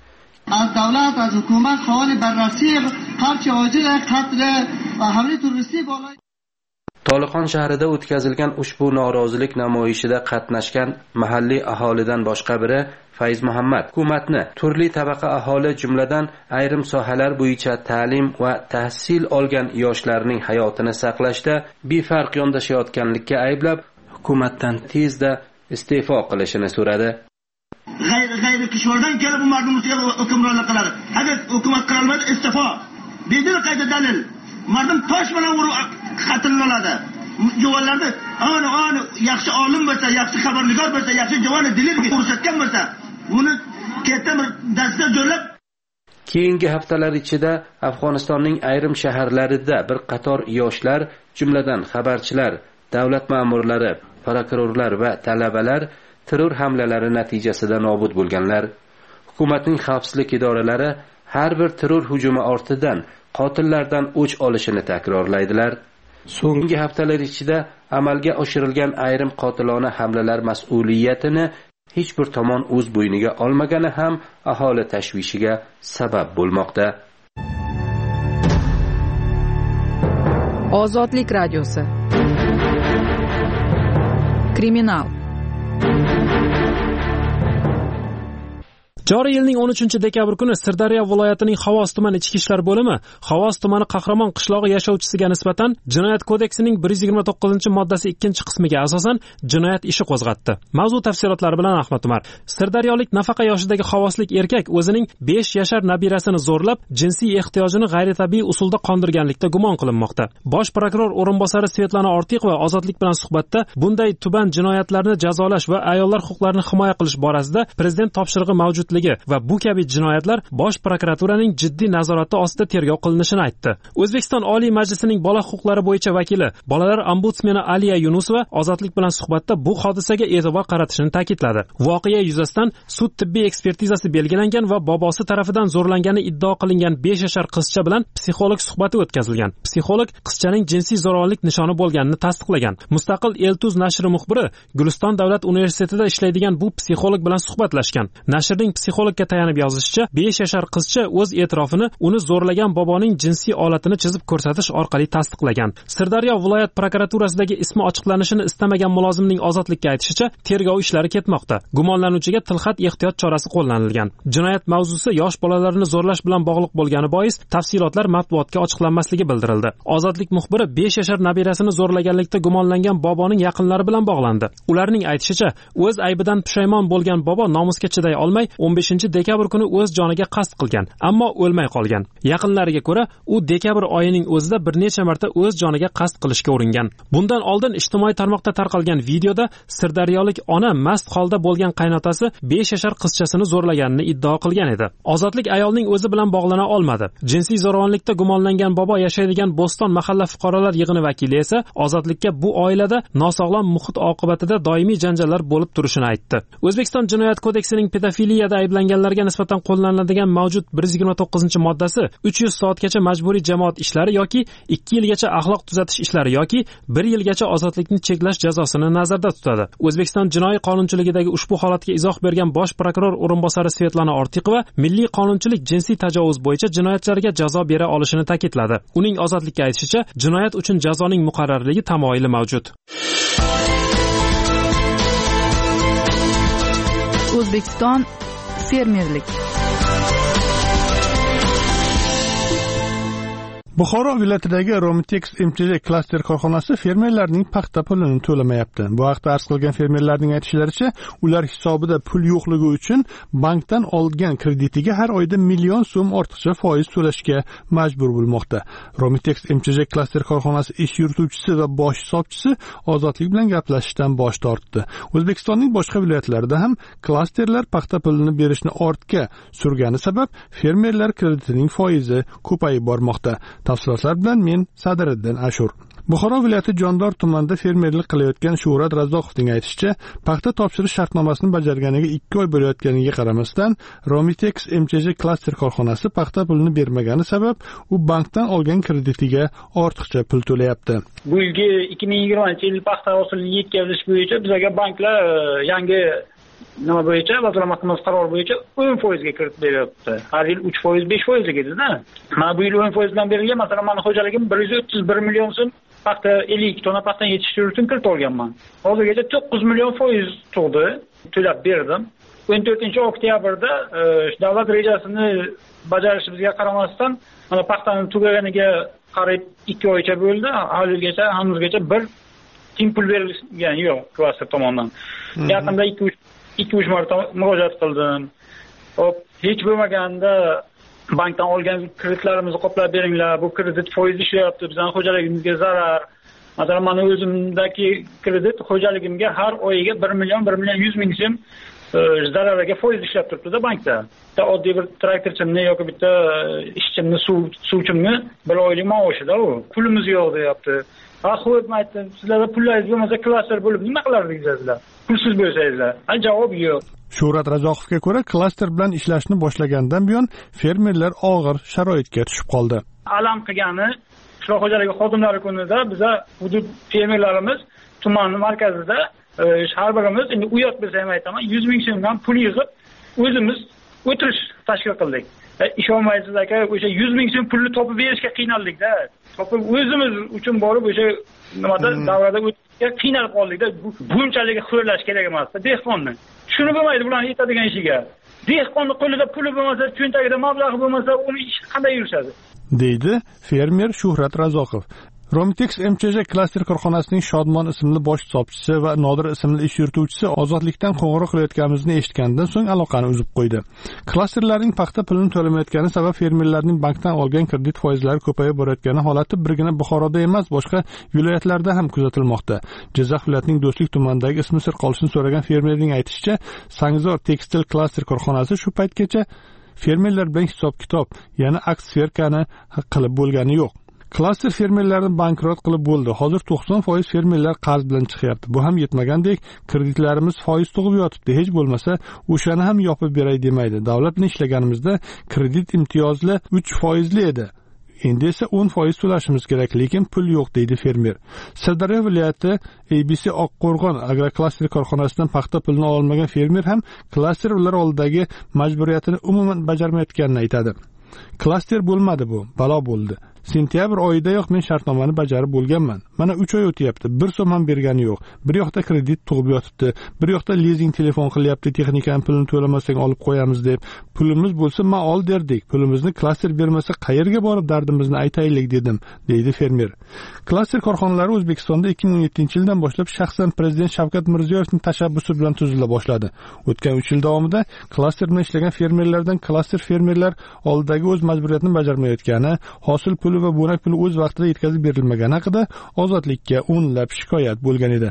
از دولت از حکومت خواهان بررسی هرچه عاجل قتل و حمله تروریستی بالای Toliqon shahrida o'tkazilgan ushbu norozilik namoyishida qatnashgan mahalliy aholidan boshqa biri Fayz Muhammad hukumatni turli tabaqa aholi, jumladan ayrim sohalar bo'yicha ta'lim va tahsil olgan yoshlarning hayotini saqlashda befarq yondashayotganlikka ayblab, hukumatdan tezda iste'fo qilishini so'radi. G'ayr g'ayr kishvardan kelib bu mardumga hukmronlik qiladi. Agar hukumat qila olmasa iste'fo. Bedil qayta dalil. Mardum tosh bilan urib qatlanadi. Juvonlarni ana ana yaxshi olim bo'lsa, yaxshi xabarnigor bo'lsa, yaxshi juvonni dilga ko'rsatgan bo'lsa, buni katta dasta jo'lab. Keyingi haftalar ichida Afg'onistonning ayrim shaharlarida bir qator yoshlar, jumladan xabarchilar, davlat ma'murlari, prokurorlar va talabalar terror hamlalari natijasida nobud bo'lganlar. Hukumatning xavfsizlik idoralari har bir terror hujumi ortidan qotillardan o'ch olishini takrorlaydilar. So'nggi haftalar ichida amalga oshirilgan ayrim qotilona hamlalar mas'uliyatini hech bir tomon o'z bo'yniga olmagani ham aholi tashvishiga sabab bo'lmoqda. Ozodlik radiosi. Kriminal. Joriy yilning o'n uchinchi dekabr kuni Sirdaryo viloyatining Xovos tumani ichki ishlar bo'limi Xovos tumani Qahramon qishlog'i yashovchisiga nisbatan Jinoyat kodeksining bir yuz yigirma to'qqizinchi moddasi ikkinchi qismiga asosan jinoyat ishi qo'zg'atdi. Mavzu tafsilotlari bilan Ahmad Umar. Sirdaryolik nafaqa yoshidagi xovoslik erkak o'zining besh yashar nabirasini zo'rlab, jinsiy ehtiyojini g'ayritabiiy usulda qondirganlikda gumon qilinmoqda. Bosh prokuror o'rinbosari Svetlana Ortiqova Ozodlik bilan suhbatda bunday tuban jinoyatlarni jazolash va ayollar huquqlarini himoya qilish borasida prezident topshirig'i mavjudligi va bu kabi jinoyatlar bosh prokuraturaning jiddiy nazorati ostida tergov qilinishini aytdi. O'zbekiston Oliy Majlisining bola huquqlari bo'yicha vakili, bolalar ombudsmeni Aliya Yunusova Ozodlik bilan suhbatda bu hodisaga e'tibor qaratishini ta'kidladi. Voqea yuzasidan sud tibbiy ekspertizasi belgilangan va bobosi tarafidan zo'rlangani iddao qilingan besh yashar qizcha bilan psixolog suhbati o'tkazilgan. Psixolog qizchaning jinsiy zo'ravonlik nishoni bo'lganini tasdiqlagan. Mustaqil Eltuz nashri muxbiri Guliston davlat universitetida ishlaydigan bu psixolog bilan suhbatlashgan. Nashrning psixologga tayanib yozishicha, besh yashar qizcha o'z e'tirofini uni zo'rlagan boboning jinsiy olatini chizib ko'rsatish orqali tasdiqlagan. Sirdaryo viloyat prokuraturasidagi ismi ochiqlanishini istamagan mulozimning Ozodlikka aytishicha, tergov ishlari ketmoqda. Gumonlanuvchiga tilxat ehtiyot chorasi qo'llanilgan. Jinoyat mavzusi yosh bolalarni zo'rlash bilan bog'liq bo'lgani bois tafsilotlar matbuotga ochiqlanmasligi bildirildi. Ozodlik muxbiri besh yashar nabirasini zo'rlaganlikda gumonlangan boboning yaqinlari bilan bog'landi. Ularning aytishicha, o'z aybidan pushaymon bo'lgan bobo nomusga chiday olmay o'n beshinchi dekabr kuni o'z joniga qasd qilgan, ammo o'lmay qolgan. Yaqinlariga ko'ra, u dekabr oyining o'zida bir necha marta o'z joniga qasd qilishga uringan. Bundan oldin ijtimoiy tarmoqda tarqalgan videoda sirdaryolik ona mast holda bo'lgan qaynotasi besh yashar qizchasini zo'rlaganini iddao qilgan edi. Ozodlik ayolning o'zi bilan bog'lana olmadi. Jinsiy zo'ravonlikda gumonlangan bobo yashaydigan Bo'ston mahalla fuqarolar yig'ini vakili esa Ozodlikka bu oilada nosog'lom muhit oqibatida doimiy janjallar bo'lib turishini aytdi. O'zbekiston Jinoyat kodeksining pedofiliyada ayblanganlarga nisbatan qo'llaniladigan mavjud bir yuz yigirma to'qqizinchi moddasi uch yuz soatgacha majburiy jamoat ishlari yoki ikki yilgacha axloq tuzatish ishlari yoki bir yilgacha ozodlikni cheklash jazosini nazarda tutadi. O'zbekiston jinoiy qonunchiligidagi ushbu holatga izoh bergan bosh prokuror o'rinbosari Svetlana Ortiqova milliy qonunchilik jinsiy tajovuz bo'yicha jinoyatchilarga jazo bera olishini ta'kidladi. Uning Ozodlikka aytishicha, jinoyat uchun jazoning muqarrarligi tamoyili mavjud. O'zbekiston fermerlik. Buxoro viloyatidagi Romitex M T J klaster korxonasi fermerlarning paxta pulini to'lamayapti. Bu haqda arz qilgan fermerlarning aytishlaricha, ular hisobida pul yo'qligi uchun bankdan olgan kreditiga har oyda million so'm ortiqcha foiz to'lashga majbur bo'lmoqda. Romitex M T J klaster korxonasi ish yurituvchisi va bosh hisobchisi Ozodlik bilan gaplashishdan bosh tortdi. O'zbekistonning boshqa viloyatlarida ham klasterlar paxta pulini berishni ortga surgani sabab fermerlar kreditining foizi ko'payib bormoqda. Tafsilotlar bilan men Sadiriddin Ashur. Buxoro viloyati Jondor tumanida fermerlik qilayotgan Shuhrat Razzoqovning aytishicha, paxta topshirish shartnomasini bajarganiga ikki oy bo'layotganiga qaramasdan, Romitex M T J klaster korxonasi paxta pulini bermagani sabab, u bankdan olgan kreditiga ortiqcha pul to'layapti. Bu yilgi ikki ming yigirmanchi yil paxta hosilini yetkazish bo'yicha bizga banklar yangi nima bo'yicha vazirlar mahkamasi qarori bo'yicha o'n foizga kiritib beryapti. Har yil uch foiz, besh foizlik edi-da. Mana bu yil o'n foiz bilan berilgan. Masalan, meni xo'jaligim bir yuz o'ttiz bir million so'm paxta ellik tonna paxtani yetishtirish uchun kiritib olganman. Hozirgacha to'qqiz million foiz tug'di, to'lab berdim. o'n to'rtinchi oktyabrda davlat rejasini bajarishimizga qaramasdan, mana paxtani tugaganiga qariyb ikki oycha bo'ldi. Haligacha hanuzgacha bir tim pul berilgan yo'q klaster tomonidan. Yaqinda ikki uch ikki uch marta murojaat qildim. Hop, hech bo'lmaganda bankdan olgan kreditlarimizni qoplab beringlar. Bu kredit foiz ishlayapti, bizning xo'jaligimizga zarar. Masalan, meni o'zimdagi kredit xo'jaligimga har oyiga bir million bir million yuz ming so'm zarariga foiz ishlab turibdi-da bankda. Bitta oddiy bir traktorchimni yoki bitta ishchimni, suv suvchimni bir oylik maoshida u. Pulimiz yo'q deyapti. Ha, xo'p, aytdim, sizlarda pullaringiz bo'lmasa klaster bo'lib nima qilardingiz sizlar? Pulsiz bo'lsangizlar. Ha, javob yo'q. Shuhrat Razzoqovga ko'ra, klaster bilan ishlashni boshlagandan buyon fermerlar og'ir sharoitga tushib qoldi. Alam qilgani qishloq xo'jaligi xodimlari kunida biza hudud fermerlarimiz tuman markazida har birimiz, endi u yoq bilsa ham aytaman, yuz ming so'mdan pul yig'ib o'zimiz o'tirish tashkil qildik. Ishonmaysiz aka, o'sha yuz ming so'm pulni topib berishga qiynaldik-da. Topib o'zimiz uchun borib o'sha nimada davrada o'tishga qiynalib qoldik-da. Bunchalik xo'rlash kerak emas-da dehqonni. Shuni bo'lmaydi bularning yetadigan ishiga. dehqonni qo'lida puli bo'lmasa, cho'ntagida mablag'i bo'lmasa, uni ishi qanday yurishadi? deydi fermer Shuhrat Razoqov. Romtex M Ch J klaster korxonasining Shodmon ismli bosh hisobchisi va Nodir ismli ish yurituvchisi ozodlikdan qo'ng'iroq qilayotganimizni eshitgandan so'ng aloqani uzib qo'ydi. Klasterlarning paxta pulini to'lamayotgani sabab fermerlarning bankdan olgan kredit foizlari ko'payib borayotgani holati birgina Buxoroda emas, boshqa viloyatlarda ham kuzatilmoqda. Jizzax viloyatining Do'stlik tumanidagi ismi sir qolishini so'ragan fermerning aytishicha, Sangzor tekstil klaster korxonasi shu paytgacha fermerlar bilan hisob-kitob, yana aks-sverkani qilib bo'lgani yo'q. Klaster fermerlarni bankrot qilib bo'ldi. Hozir to'qson foiz fermerlar qarz bilan chiqyapti. Bu ham yetmagandek, kreditlarimiz foiz tug'ib yotibdi. Hech bo'lmasa, o'shani ham yopib beray demaydi. Davlat bilan ishlaganimizda kredit imtiyozli uch foizli edi. Endi esa o'n foiz to'lashimiz kerak, lekin pul yo'q, deydi fermer. Sirdaryo viloyati A B C Oqqo'rg'on agroklaster korxonasidan paxta pulini olmagan fermer ham klaster ular oldidagi majburiyatini umuman bajarmayotganini aytadi. Klaster bo'lmadi bu, balo bo'ldi. Sentyabr oyidayoq men shartnomani bajarib bo'lganman. Mana uch oy o'tyapti, bir so'm ham bergani yo'q. Bir yoqda kredit tug'ib yotibdi, bir yoqda lizing telefon qilyapti, texnikani pulini to'lamasang olib qo'yamiz deb. Pulimiz bo'lsa, ma ol derdik. Pulimizni klaster bermasa, qayerga borib dardimizni aytaylik dedim, deydi fermer. Klaster korxonalari O'zbekistonda ikki ming o'n yettinchi yildan boshlab shaxsan prezident Shavkat Mirziyoyevning tashabbusi bilan tuzila boshladi. O'tgan uch yil davomida klaster bilan ishlagan fermerlardan klaster fermerlar oldidagi o'z majburiyatini bajarmayotgani, hosil puli va bo'nak puli o'z vaqtida yetkazib berilmagani haqida ozodlikka o'nlab shikoyat bo'lgan edi.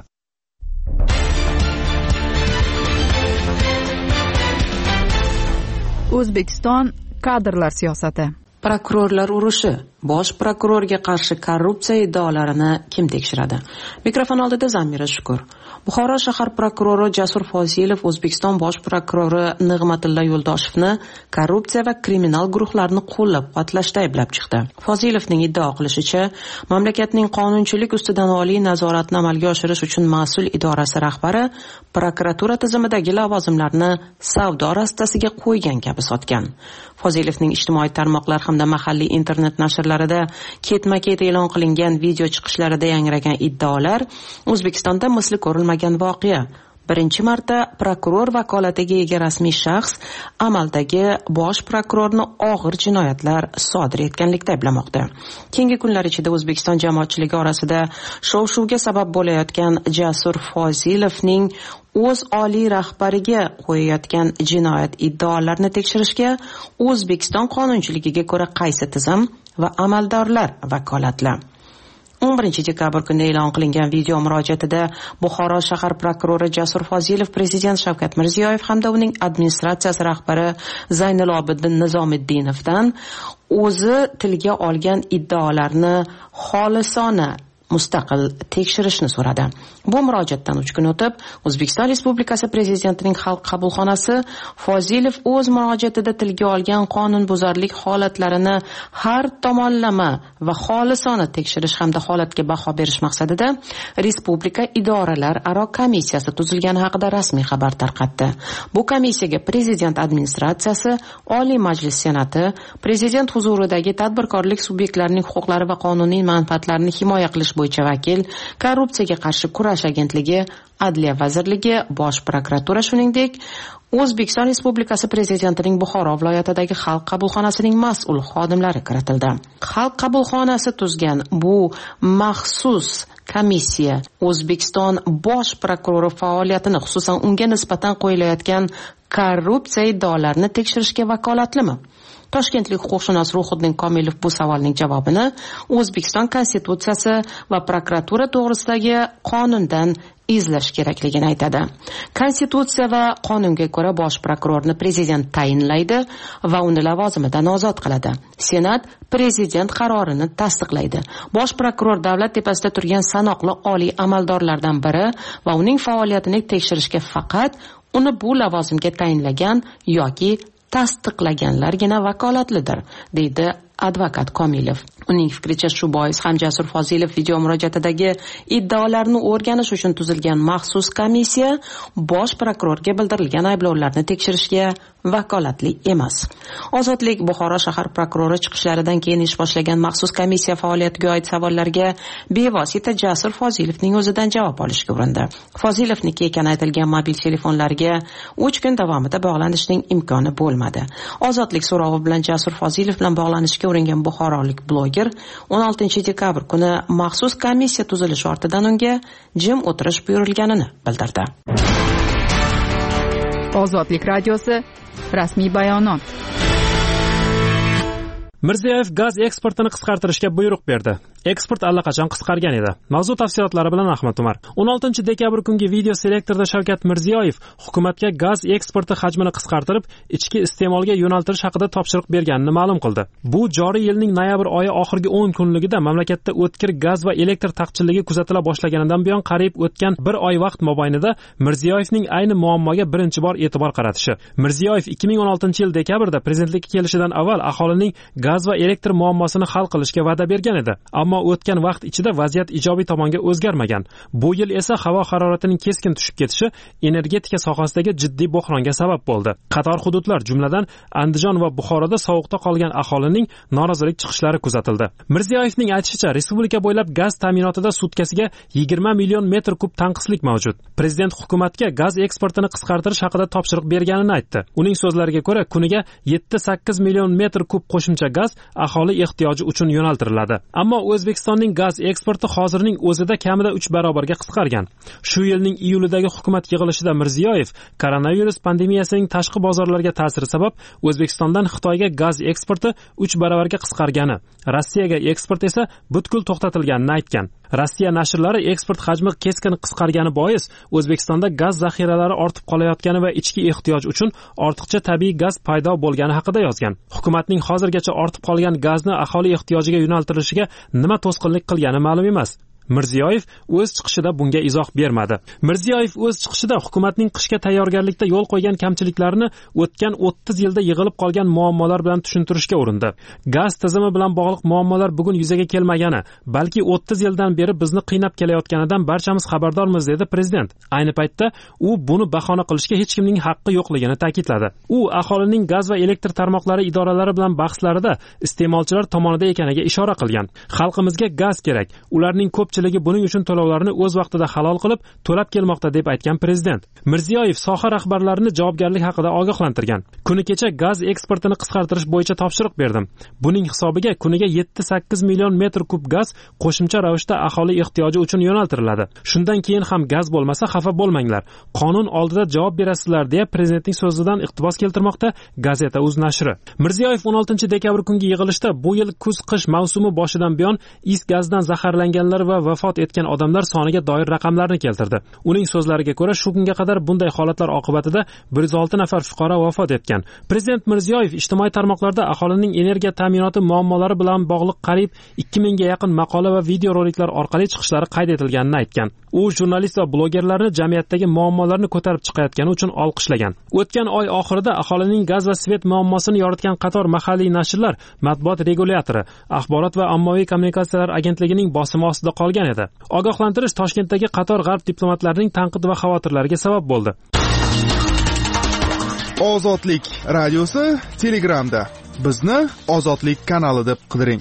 O'zbekiston kadrlar siyosati. Prokurorlar urushi. Bosh prokurorga qarshi korrupsiya iddaolarini kim tekshiradi? Mikrofon oldida Zamira Shukur. Buxoro shahar prokurori Jasur Fozilov O'zbekiston bosh prokurori Nig'matilla Yo'ldoshevni korrupsiya va kriminal guruhlarni qo'llab-quvvatlashda ayblab chiqdi. Fozilovning iddao qilishicha, mamlakatning qonunchilik ustidan oliy nazoratni amalga oshirish uchun mas'ul idorasi rahbari prokuratura tizimidagi lavozimlarni savdo rastasiga qo'ygan kabi sotgan. Fozilovning ijtimoiy tarmoqlar hamda mahalliy internet nashrlarida ketma-ket e'lon qilingan video chiqishlarida yangragan iddaolar O'zbekistonda misli ko'rilmagan voqea. Birinchi marta prokuror vakolatiga ega rasmiy shaxs amaldagi bosh prokurorni og'ir jinoyatlar sodir etganlikda ayblamoqda. Keyingi kunlar ichida O'zbekiston jamoatchiligi orasida shov-shuvga sabab bo'layotgan Jasur Fozilovning o'z oliy rahbariga qo'yayotgan jinoyat iddaolarini tekshirishga O'zbekiston qonunchiligiga ko'ra qaysi tizim va amaldorlar vakolatli? o'n birinchi dekabr kuni e'lon qilingan video murojaatida Buxoro shahar prokurori Jasur Fozilov prezident Shavkat Mirziyoyev hamda uning administratsiyasi rahbari Zaynilobiddin Nizomiddinovdan o'zi tilga olgan iddaolarni xolisona mustaqil tekshirishni so'radi. Bu murojaatdan uch kun o'tib, O'zbekiston Respublikasi Prezidentining Xalq qabulxonasi Fozilov o'z murojaatida tilga olgan qonunbuzarlik holatlarini har tomonlama va xolisona tekshirish hamda holatga baho berish maqsadida Respublika idoralar aro komissiyasi tuzilgani haqida rasmiy xabar tarqatdi. Bu komissiyaga Prezident administratsiyasi, Oliy Majlis Senati, Prezident huzuridagi tadbirkorlik subyektlarining huquqlari va qonuniy manfaatlarini himoya qilish bo'yicha vakil, korrupsiyaga qarshi kurash agentligi, Adliya vazirligi, Bosh prokuratura shuningdek O'zbekiston Respublikasi Prezidentining Buxoro viloyatidagi Xalq qabulxonasining mas'ul xodimlari kiritildi. Xalq qabulxonasi tuzgan bu maxsus komissiya O'zbekiston bosh prokurori faoliyatini, xususan unga nisbatan qo'yilayotgan korrupsiya iddaolarini tekshirishga vakolatlimi? Toshkentlik huquqshunos Ruhiddin Komilov bu savolning javobini O'zbekiston Konstitutsiyasi va prokuratura to'g'risidagi qonundan izlash kerakligini aytadi. Konstitutsiya va qonunga ko'ra bosh prokurorni prezident tayinlaydi va uni lavozimidan ozod qiladi. Senat prezident qarorini tasdiqlaydi. Bosh prokuror davlat tepasida turgan sanoqli oliy amaldorlardan biri va uning faoliyatini tekshirishga faqat uni bu lavozimga tayinlagan yoki tasdiqlaganlargina vakolatlidir, deydi advokat Komilov. Uning fikricha, shu bois ham Jasur Fozilov video murojaatidagi iddaolarni o'rganish uchun tuzilgan maxsus komissiya bosh prokurorga bildirilgan ayblovlarni tekshirishga vakolatli emas. Ozodlik Buxoro shahar prokurori chiqishlaridan keyin ish boshlagan maxsus komissiya faoliyatiga oid savollarga bevosita Jasur Fozilovning o'zidan javob olishga urindi. Fozilovniki ekani aytilgan mobil telefonlarga uch kun davomida bog'lanishning imkoni bo'lmadi. Ozodlik so'rovi bilan Jasur Fozilov bilan bog'lanishga uringan buxorolik bloger o'n oltinchi dekabr kuni maxsus komissiya tuzilishi ortidan unga jim o'tirish buyurilganini bildirdi. Ozodlik radiosi rasmiy bayonot. Mirziyoyev gaz eksportini qisqartirishga buyruq berdi. Eksport allaqachon qisqargan edi. Mavzu tafsilotlari bilan Ahmad Umar. o'n oltinchi dekabr kungi video selektorda Shavkat Mirziyoyev hukumatga gaz eksporti hajmini qisqartirib, ichki iste'molga yo'naltirish haqida topshiriq berganini ma'lum qildi. Bu joriy yilning noyabr oyi oxirgi o'n kunligida mamlakatda o'tkir gaz va elektr taqchilligi kuzatila boshlaganidan buyon qariyb o'tgan bir oy vaqt mobaynida Mirziyoyevning ayni muammoga birinchi bor e'tibor qaratishi. Mirziyoyev ikki ming o'n oltinchi yil dekabrda prezidentlikka kelishidan avval aholining gaz va elektr muammosini hal qilishga va'da bergan edi. Ammo o'tgan vaqt ichida vaziyat ijobiy tomonga o'zgarmagan. Bu yil esa havo haroratining keskin tushib ketishi energetika sohasidagi jiddiy buhronga sabab bo'ldi. Qator hududlar, jumladan Andijon va Buxoroda sovuqda qolgan aholining norozilik chiqishlari kuzatildi. Mirziyoyevning aytishicha, respublika bo'ylab gaz ta'minotida sutkasiga yigirma million metr kub tanqislik mavjud. Prezident hukumatga gaz eksportini qisqartirish haqida topshiriq berganini aytdi. Uning so'zlariga ko'ra, kuniga yetti sakkiz million metr kub qo'shimcha gaz aholi ehtiyoji uchun yo'naltiriladi. Ammo O'zbekistonning gaz eksporti hozirning o'zida kamida uch barobarga qisqargan. Shu yilning iyulidagi hukumat yig'ilishida Mirziyoyev koronavirus pandemiyasining tashqi bozorlarga ta'siri sabab O'zbekistondan Xitoyga gaz eksporti uch barobarga qisqargani, Rossiyaga eksport esa butkul to'xtatilganini aytgan. Rossiya nashrlari eksport hajmi keskin qisqargani bois O'zbekistonda gaz zaxiralari ortib qolayotgani va ichki ehtiyoj uchun ortiqcha tabiiy gaz paydo bo'lgani haqida yozgan. Hukumatning hozirgacha ortib qolgan gazni aholi ehtiyojiga yo'naltirishiga nima to'sqinlik qilgani ma'lum emas. Mirziyoyev o'z chiqishida bunga izoh bermadi. Mirziyoyev o'z chiqishida hukumatning qishga tayyorgarlikda yo'l qo'ygan kamchiliklarni o'tgan o'ttiz yilda yig'ilib qolgan muammolar bilan tushuntirishga urindi. Gaz tizimi bilan bog'liq muammolar bugun yuzaga kelmagani, balki o'ttiz yildan beri bizni qiynab kelayotganidan barchamiz xabardormiz, dedi prezident. Ayni paytda u buni bahona qilishga hech kimning haqqi yo'qligini ta'kidladi. U aholining gaz va elektr tarmoqlari idoralari bilan bahslarida iste'molchilar tomonida ekaniga ishora qilgan. Xalqimizga gaz kerak. Ularning ko'p buning uchun to'lovlarni o'z vaqtida halol qilib to'lab kelmoqda, deb aytgan prezident. Mirziyoyev soha rahbarlarini javobgarlik haqida ogohlantirgan. Kuni kecha gaz eksportini qisqartirish bo'yicha topshiriq berdim. Buning hisobiga kuniga yetti sakkiz million metr kub gaz qo'shimcha ravishda aholi ehtiyoji uchun yo'naltiriladi. Shundan keyin ham gaz bo'lmasa xafa bo'lmanglar. Qonun oldida javob berasizlar, deya prezidentning so'zidan iqtibos keltirmoqda Gazeta uz nashri. Mirziyoyev o'n oltinchi dekabr kungi yig'ilishda bu yil kuz-qish mavsumi boshidan buyon is gazdan zaharlanganlar va vafot etgan odamlar soniga doir raqamlarni keltirdi. Uning so'zlariga ko'ra, shu kunga qadar bunday holatlar oqibatida bir yuz olti nafar fuqaro vafot etgan. Prezident Mirziyoyev ijtimoiy tarmoqlarda aholining energiya ta'minoti muammolari bilan bog'liq qariyb ikki mingga yaqin maqola va videoroliklar orqali chiqishlari qayd etilganini aytgan. U jurnalist va blogerlarni jamiyatdagi muammolarni ko'tarib chiqayotgani uchun olqishlagan. O'tgan oy oxirida aholining gaz va svet muammosini yoritgan qator mahalliy nashrlar matbuot regulyatori, axborot va ommaviy kommunikatsiyalar agentligining bosimi ostida qolgan edi. Ogohlantirish Toshkentdagi qator g'arb diplomatlarining tanqid va xavotirlariga sabab bo'ldi. Ozodlik radiosi Telegramda. Bizni Ozodlik kanali deb qidiring.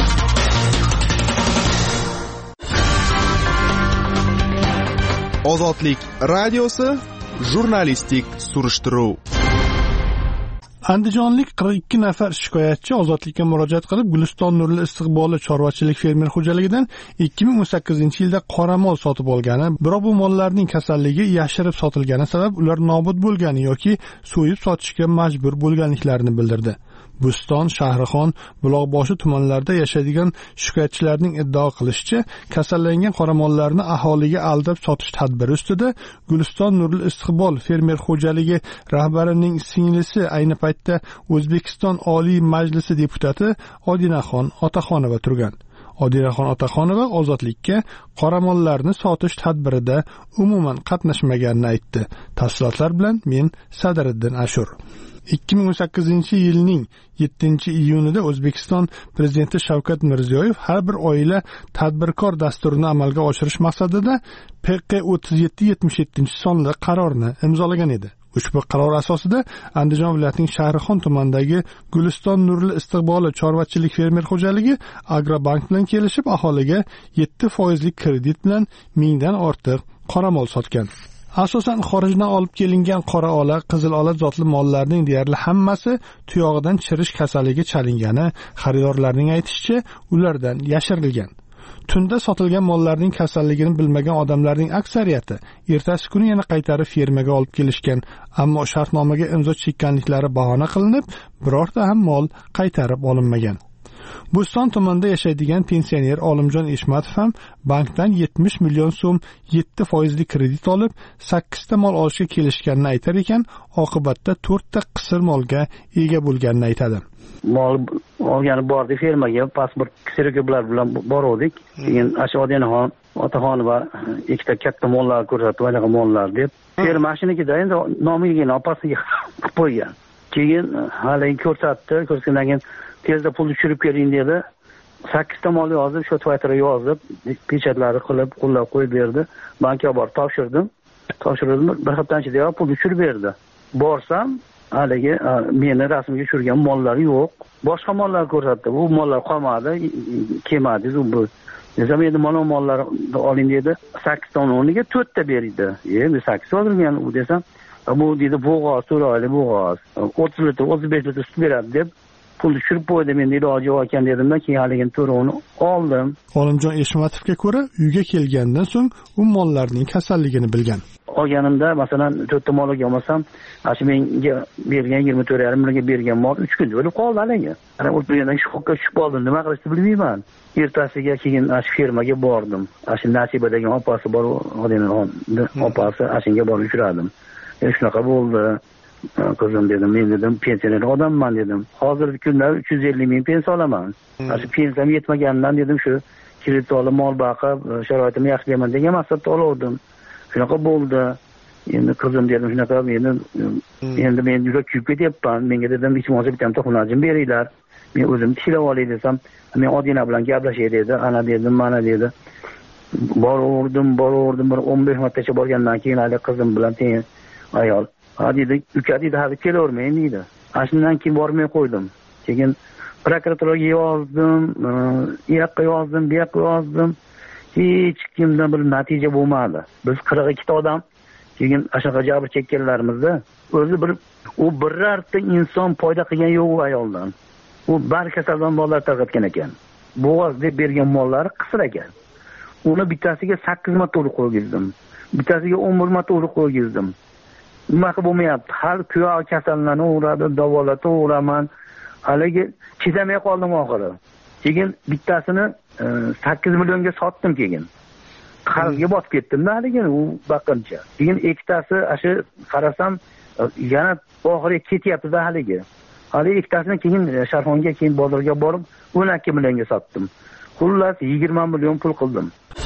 Ozodlik radiosi jurnalistik surishtiruv. Andijonlik qirq ikki nafar shikoyatchi ozodlikka murojaat qilib, Guliston Nurli istiqbolli chorvachilik fermer xo'jaligidan ikki ming o'n sakkizinchi yilda qoramol sotib olgani, biroq bu mollarning kasalligi yashirib sotilgani sabab ular nobud bo'lgani yoki so'yib sotishga majbur bo'lganliklarini bildirdi. Buston, Shahrixon, Buloqboshi tumanlarida yashaydigan shikoyatchilarning iddao qilishicha, kasallangan qoramollarni aholiga aldab sotish tadbiri ustida Guliston Nurli istiqbol fermer xo'jaligi rahbarining singlisi, ayni paytda O'zbekiston Oliy Majlisi deputati Odinaxon Otaxonova turgan. Odinaxon Otaxonova Ozodlikka qoramollarni sotish tadbirida umuman qatnashmaganini aytdi. Tafsilotlar bilan men Sadiriddin Ashur. ikki ming o'n sakkizinchi yilning yettinchi iyunida O'zbekiston Prezidenti Shavkat Mirziyoyev har bir oila tadbirkor dasturini amalga oshirish maqsadida P Q o'ttiz yetti yetmish yetti sonli qarorni imzolagan edi. Ushbu qaror asosida Andijon viloyatining Shahrixon tumanidagi Guliston Nurli istiqboli chorvachilik fermer xo'jaligi Agrobank bilan kelishib aholiga yetti foizli kredit bilan mingdan ortiq qoramol sotgan. Asosan xorijdan olib kelingan qora ola, qizil ola zotli mollarning deyarli hammasi tuyog'idan chirish kasaliga chalingani, xaridorlarning aytishicha, ulardan yashirilgan. Tunda sotilgan mollarning kasalligini bilmagan odamlarning aksariyati ertasi kuni yana qaytarib fermaga olib kelishgan, ammo shartnomaga imzo chekkanliklari bahona qilinib, birorta ham mol qaytarib olinmagan. Bo'ston tumanida yashaydigan pensioner Olimjon Eshmatov ham bankdan yetmish million so'm yetti foizli kredit olib, sakkiz ta mol olishga kelishganini aytar ekan, oqibatda to'rt ta qisir molga ega bo'lganini aytadi. Mol olgani bordik fermaga, pasport sertifikatlar bilan bordik. Keyin Ashodiyaxon Otaxonova ikkita katta mollar ko'rsatib, anaqa mollar deb ferma mashinikida endi nomiga opasiga qilib qo'ygan. Keyin hali ko'rsatdi, ko'rsatgandan keyin tezda pul tushirib keling dedi. sakkiz ta mol yozib, shu Twitterga yozib, pechatlari qilib, qo'llab qo'yib berdi. Bankka borib topshirdim. Topshirdim, bir haftadan ichida pul tushirib berdi. Borsam, haligi meni rasmga tushirgan mollar yo'q. Boshqa mollar ko'rsatdi. Bu mollar qolmadi, kelmadi bu. Desam endi mana mollarni oling dedi. sakkiz ta o'rniga to'rt ta berdi. Endi sakkiz olgan u desam, bu dedi bo'g'oz, to'rayli bo'g'oz. o'ttiz litr, o'ttiz besh litr sut beradi deb pul tushirib qo'ydim, endi iloji yo'q ekan dedimda, keyin haligini to'rovini oldim. Olimjon Eshmatovga ko'ra, uyga kelgandan so'ng u mollarning kasalligini bilgan. Olganimda, masalan, to'rtta mol olgan bo'lsam, shu menga bergan yigirma to'rt yarim millionga bergan mol uch kunda o'lib qoldi haligi. Ana o'tgandan shokka tushib qoldim, nima qilishni bilmayman. Ertasiga keyin shu fermaga bordim. Shu Nasiba degan opasi bor, Odinaxon opasi, ashunga borib uchradim. E shunaqa bo'ldi. Qizim dedim, men dedim, pensioner odamman dedim. Hozirgi kunda uch yuz ellik ming pensiya olaman. Shu pensiyam yetmaganidan dedim, shu kredit olib, mol boqib, sharoitimni yaxshilayman degan maqsadda oldim. Shunaqa bo'ldi. Endi qizim dedim, shunaqa meni endi men juda kuyib ketyapman. Menga dedim, hech bo'lmasa bitta xonajim beringlar. Men o'zim tishlab olay desam, men Odina bilan gaplashay dedi. Ana dedim, mana dedi. Boraverdim, boraverdim, bir o'n besh martacha borgandan keyin hali qizim bilan teng ayol ha dedi, uka dedi, hali kelavermayman deydi. Shundan keyin bormay qo'ydim. Keyin prokuraturaga yozdim, u yoqqa yozdim, bu yoqqa yozdim. Hech kimdan bir natija bo'lmadi. Biz qirq ikkita odam keyin ashaqa jabr chekkanlarimizda o'zi bir u birorta inson foyda qilgan yo'q u ayoldan. U bar kasaldan mollar tarqatgan ekan. Bo'g'oz deb bergan mollari qisir ekan. Uni bittasiga sakkiz marta urib qo'ygizdim. Bittasiga o'n bir marta urib qo'ygizdim. Nima qilib bo'lmayapti? Har kuyoq kasallarni uradi, davolataveraman. Haligi chidamay qoldim oxiri. Keyin bittasini sakkiz millionga sotdim keyin. Qarzga botib ketdim-da haligi u baqincha. Keyin ikkitasi ashi qarasam yana oxiriga ketyapti-da haligi. Haligi ikkitasini keyin Sharxonga, keyin bozorga borib o'n ikki millionga sotdim. Xullas yigirma million pul qildim.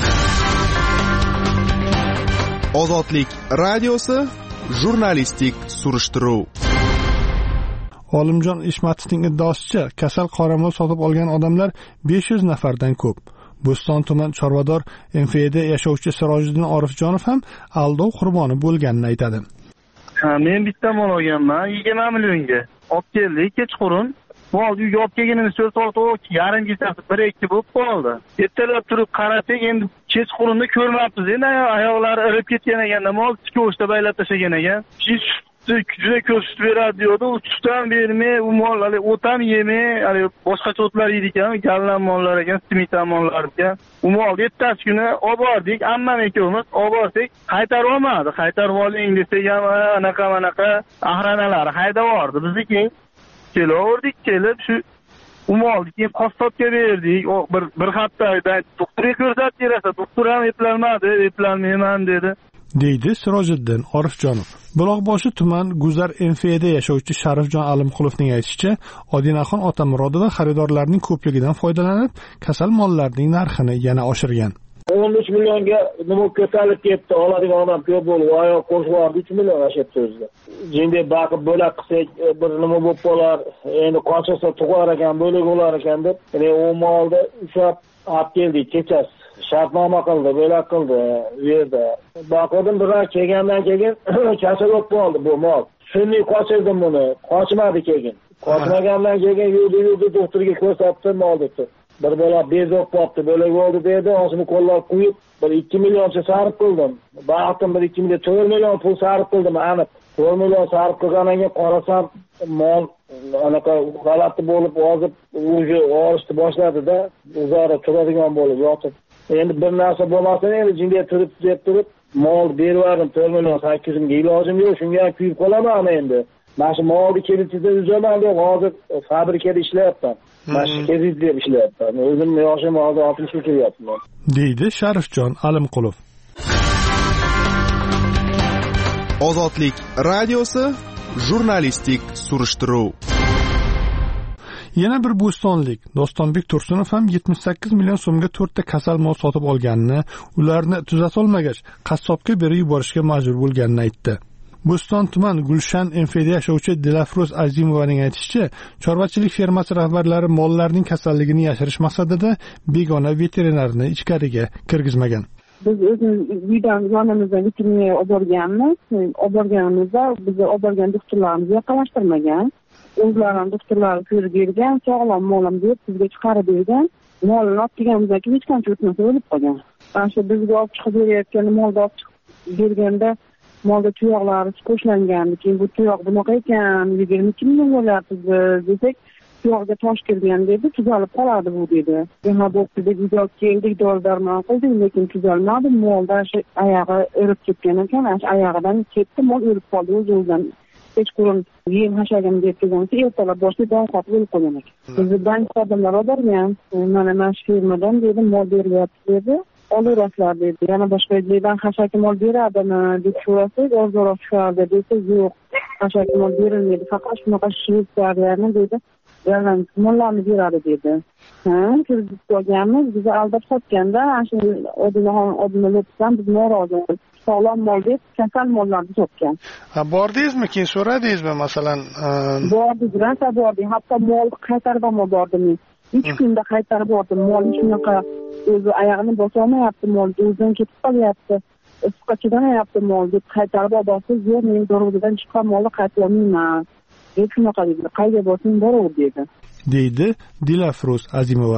Ozodlik radiosi jurnalistik surishtiruv. Olimjon Eshmatovning iddaosicha, kasal qoramol sotib olgan odamlar besh yuz nafardan ko'p. Bo'ston tuman chorvador M F da yashovchi Sirojiddin Orifjonov ham aldov qurboni bo'lganini aytadi. Ha, men bitta mol olganman, yigirma millionga. Olib keldik kechqurun. Mol uyga olib kelganimiz to'rt soat yarim kechasi bir ikki bo'lib qoldi. Ertalab turib qarasak, endi kechqurunda ko'rmabmiz. Endi oyoqlari irib ketgan ekanda, mol ko'shda baylab tashlagan ekan. Juda ko'p sut beradi diyordi. U sutdan bermay, u mol hali o't ham yemay, hali boshqa o'tlar yeydi ekan, gallan mollar ekan, simitan mollar ekan. U molni ertasi kuni olib bordik, ammam ikkovimiz olib bordik, qaytarib olmadi. Qaytarib oling desak ham anaqa anaqa ahranalari haydab yubordi. Bizniki kelaverdik, kelib shu u molni keyin qassobga berdik. O bir bir haftadan doktorga ko'rsatib berasa, doktor ham eplanmadi, eplanmayman dedi. deydi Sirojiddin Orifjonov. Buloqboshi tuman Guzar M F da yashovchi Sharifjon Alimqulovning aytishicha, Odinaxon Otamurodova xaridorlarning ko'pligidan foydalanib, kasal mollarning narxini yana oshirgan. o'n uch millionga nima ko'tarilib ketdi, oladigan odam ko'p bo'lib, oyoq qo'shib uch million ashibdi o'zida. Jinday baqib bo'lak qilsak, bir nima bo'lib qolar, endi qochsa tug'ar ekan, bo'lak bo'lar ekan deb, ya'ni u molni ushlab olib keldik kechasi. Shartnoma qildi, bo'lak qildi u yerda. Baqirdim, biroq kelgandan keyin kasal bo'lib qoldi bu mol. Shunday qochirdim buni, qochmadi keyin. Qochmagandan keyin yurdi-yurdi doktorga ko'rsatdim, mol debdi. Bir bola bezib qolibdi, bo'lak bo'ldi dedi, o'shini qo'llab qo'yib, bir ikki millioncha sarf qildim. Baqtim, bir ikki million, to'rt million pul sarf qildim, aniq. to'rt million sarf qilgandan keyin qarasam, mol anaqa g'alati bo'lib, hozir o'zi olishni boshladi-da, o'zaro turadigan bo'lib yotib. Endi bir narsa bo'lmasa, endi jinga turib deb turib, mol bervarim to'rt million sakkiz yuz mingga ilojim yo'q, shunga ham kuyib qolaman endi. Mana shu molni kreditida uzaman deb hozir fabrikada ishlayapman. Mana shu kredit deb ishlayapman. O'zim yoshim hozir oltmish uch yapman. deydi Sharifjon Alimqulov. Ozodlik radiosi jurnalistik surishtiruv. Yana bir bo'stonlik Dostonbek Tursunov ham yetmish sakkiz million so'mga to'rtta kasal mol sotib olganini, ularni tuzata olmagach, qassobga berib yuborishga majbur bo'lganini aytdi. Bo'ston tuman Gulshan M F da yashovchi Dilafruz Azimovaning aytishicha, chorvachilik fermasi rahbarlari mollarning kasalligini yashirish maqsadida begona veterinarni ichkariga kirgizmagan. Biz o'zimiz uydan yonimizdan veterinariya olib borganmiz. Olib borganimizda bizni olib borgan doktorlarimiz yaqinlashtirmagan. O'zlarining doktorlari ko'rib bergan, sog'lom molim deb bizga chiqarib bergan. Molni olib kelganimizdan keyin hech qancha o'tmasa o'lib qolgan. Mana shu bizga olib chiqib berayotgan molni olib chiqib berganda molda tuyoqlari qo'shlangan. Keyin bu tuyoq bunaqa ekan, yigirma ikki million bo'lyapti desak, tuyoqga tosh kirgan dedi, tuzalib qoladi bu dedi. Yana bo'pti deb uyga keldik, dori-darmon qildik, lekin tuzalmadi. Molda shu oyog'i o'rib ketgan ekan, shu oyog'idan ketdi, mol o'lib qoldi o'z-o'zidan. Kechqurun yem hashagim deb kelgancha ertalab boshida don qotib o'lib qolgan ekan. Bizni bank xodimlar oborgan, mana mana shu firmadan dedi, mol beryapti dedi. Olaverasizlar dedi. Yana boshqa joydan hashaki mol beradimi deb so'rasak, ozroq chiqardi desa, yo'q, hashaki mol berilmaydi, faqat shunaqa Shvetsariyani dedi, yalan mollarni beradi dedi. Ha, kirib qo'yganmiz, bizni aldab sotganda, shu Odinaxon Odinalopdan biz norozi. Sog'lom mol deb kasal mollarni sotgan. Ha, bordingizmi, keyin so'radingizmi, masalan? Bordik, rasa bordik, hatto mol qaytarib ham bordim. uch kunda qaytarib bordim. Mol shunaqa o'zi oyog'ini bosolmayapti, mol o'zidan ketib qolyapti. Issiqqa chidamayapti mol deb qaytarib borsiz, yo'q, men dorug'dan chiqqan molni qaytarolmayman. Deb shunaqa dedi. Qayga borsang boraver dedi. deydi Dilafruz Azimova.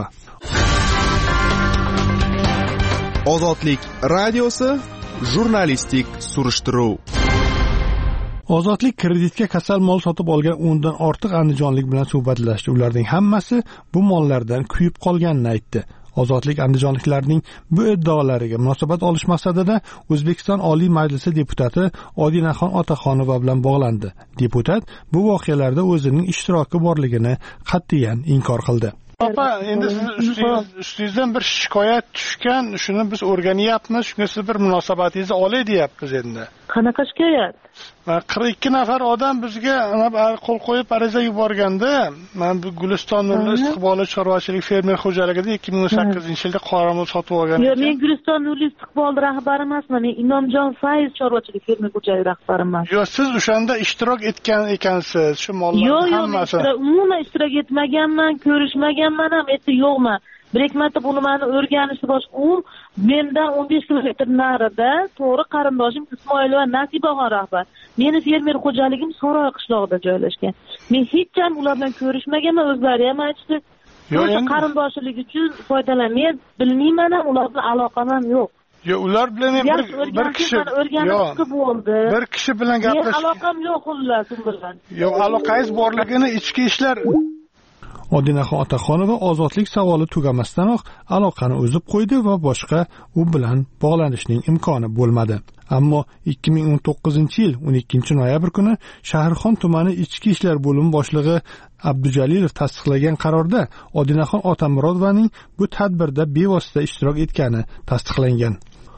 Ozodlik radiosi jurnalistik surishtiruv. Ozodlik kreditga kasal mol sotib olgan o'ndan ortiq andijonlik bilan suhbatlashdi. Ularning hammasi bu mollardan kuyib qolganini aytdi. Ozodlik andijonliklarning bu iddaolariga munosabat olish maqsadida O'zbekiston Oliy Majlisi deputati Odinaxon Otaxonova bilan bog'landi. Deputat bu voqealarda o'zining ishtiroki borligini qat'iyan inkor qildi. Opa, endi siz ustingizdan bir shikoyat tushgan, shuni biz o'rganyapmiz, shunga siz bir munosabatingizni olay deyapmiz endi. Qanaqa shikoyat? qirq ikki nafar odam bizga qo'l qo'yib ariza yuborganda, men bu Guliston Nurli istiqbolli chorvachilik fermer xo'jaligida ikki ming o'n sakkizinchi yilda qoramol sotib olgan. Yo'q, men Guliston Nurli istiqbolli rahbari emasman, men Inomjon Fayz chorvachilik fermer xo'jaligi rahbariman. Yo'q, siz o'shanda ishtirok etgan ekansiz, shu mollarning hammasi. Yo'q, yo'q, umuman ishtirok etmaganman, ko'rishmaganman ham, endi yo'qman. Bir ikki marta buni meni o'rganishni boshqa u mendan o'n besh kilometr narida to'g'ri qarindoshim Ismoilova Nasibaxon rahbar. Meni fermer xo'jaligim Soroy qishlog'ida joylashgan. Men hech ham ular bilan ko'rishmaganman, o'zlari ham aytishdi. O'sha qarindoshchilik uchun foydalan. Men bilmayman ham, ular bilan aloqam ham yo'q. Yo'q, ular bilan men bir, bir kishi o'rganib bo'ldi. Bir kishi bilan gaplashib. Men aloqam yo'q ular bilan. Yo'q, aloqangiz borligini ichki ishlar Odinaxon Otaxonova ozodlik savoli tugamasdanoq aloqani uzib qo'ydi va boshqa u bilan bog'lanishning imkoni bo'lmadi. Ammo ikki ming o'n to'qqizinchi yil o'n ikkinchi noyabr kuni Shahrixon tumani ichki ishlar bo'limi boshlig'i Abdujalilov tasdiqlagan qarorda Odinaxon Otamurodovaning bu tadbirda bevosita ishtirok etgani tasdiqlangan.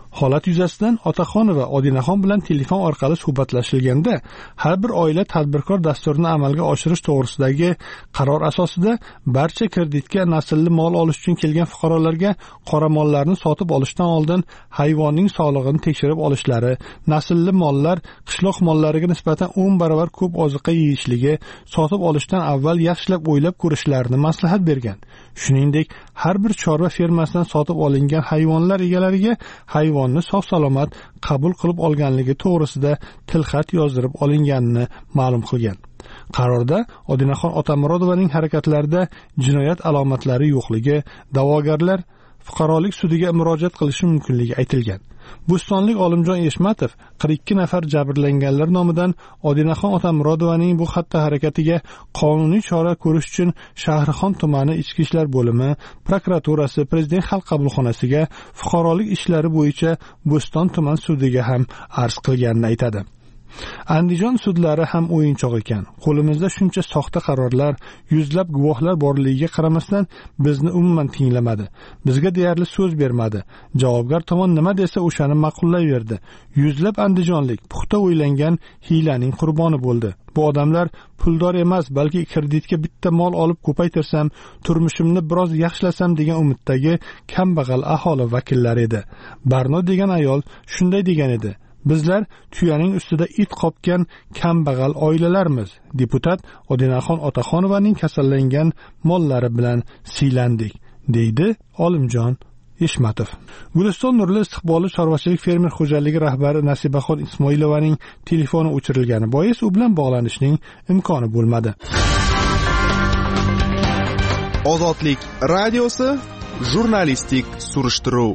Holat yuzasidan Otaxonova Odinaxon bilan telefon orqali suhbatlashilganda, har bir oila tadbirkor dasturini amalga oshirish to'g'risidagi qaror asosida barcha kreditga naslli mol olish uchun kelgan fuqarolarga qora mollarni sotib olishdan oldin hayvonning sog'lig'ini tekshirib olishlari, naslli mollar qishloq mollariga nisbatan o'n barobar ko'p oziqa yeyishligi, sotib olishdan avval yaxshilab o'ylab ko'rishlarini maslahat bergan. Shuningdek, har bir chorva fermasidan sotib olingan hayvonlar egalariga hayvonni sog'-salomat qabul qilib olganligi to'g'risida tilxat yozdirib olinganini ma'lum qilgan. Qarorda Odinaxon Otamurodovaning harakatlarida jinoyat alomatlari yo'qligi, da'vogarlar fuqarolik sudiga murojaat qilishi mumkinligi aytilgan. Bo'stonlik Olimjon Eshmatov qirq ikki nafar jabrlanganlar nomidan Odinaxon Otamurodovaning bu xatti harakatiga qonuniy chora ko'rish uchun Shahrixon tumani Ichki ishlar bo'limi, prokuraturasi, Prezident xalq qabulxonasiga, fuqarolik ishlari bo'yicha Bo'ston tuman sudiga ham arz qilganini aytadi. Andijon sudlari ham o'yinchoq ekan. Qo'limizda shuncha soxta qarorlar, yuzlab guvohlar borligiga qaramasdan bizni umuman tinglamadi. Bizga deyarli so'z bermadi. Javobgar tomon nima desa o'shani ma'qullayverdi. Yuzlab andijonlik puxta o'ylangan hiylaning qurboni bo'ldi. Bu odamlar puldor emas, balki kreditga bitta mol olib ko'paytirsam, turmushimni biroz yaxshilasam degan umiddagi kambag'al aholi vakillari edi. Barno degan ayol shunday degan edi: Bizlar tuyaning ustida it qopgan kambag'al oilalarmiz. Deputat Odinaxon Otaxonovaning kasallangan mollari bilan siylandik, deydi Olimjon Eshmatov. Guliston Nurli istiqbolli chorvachilik fermer xo'jaligi rahbari Nasibaxon Ismoilovaning telefoni o'chirilgani bois u bilan bog'lanishning imkoni bo'lmadi. Ozodlik radiosi jurnalistik surishtiruv.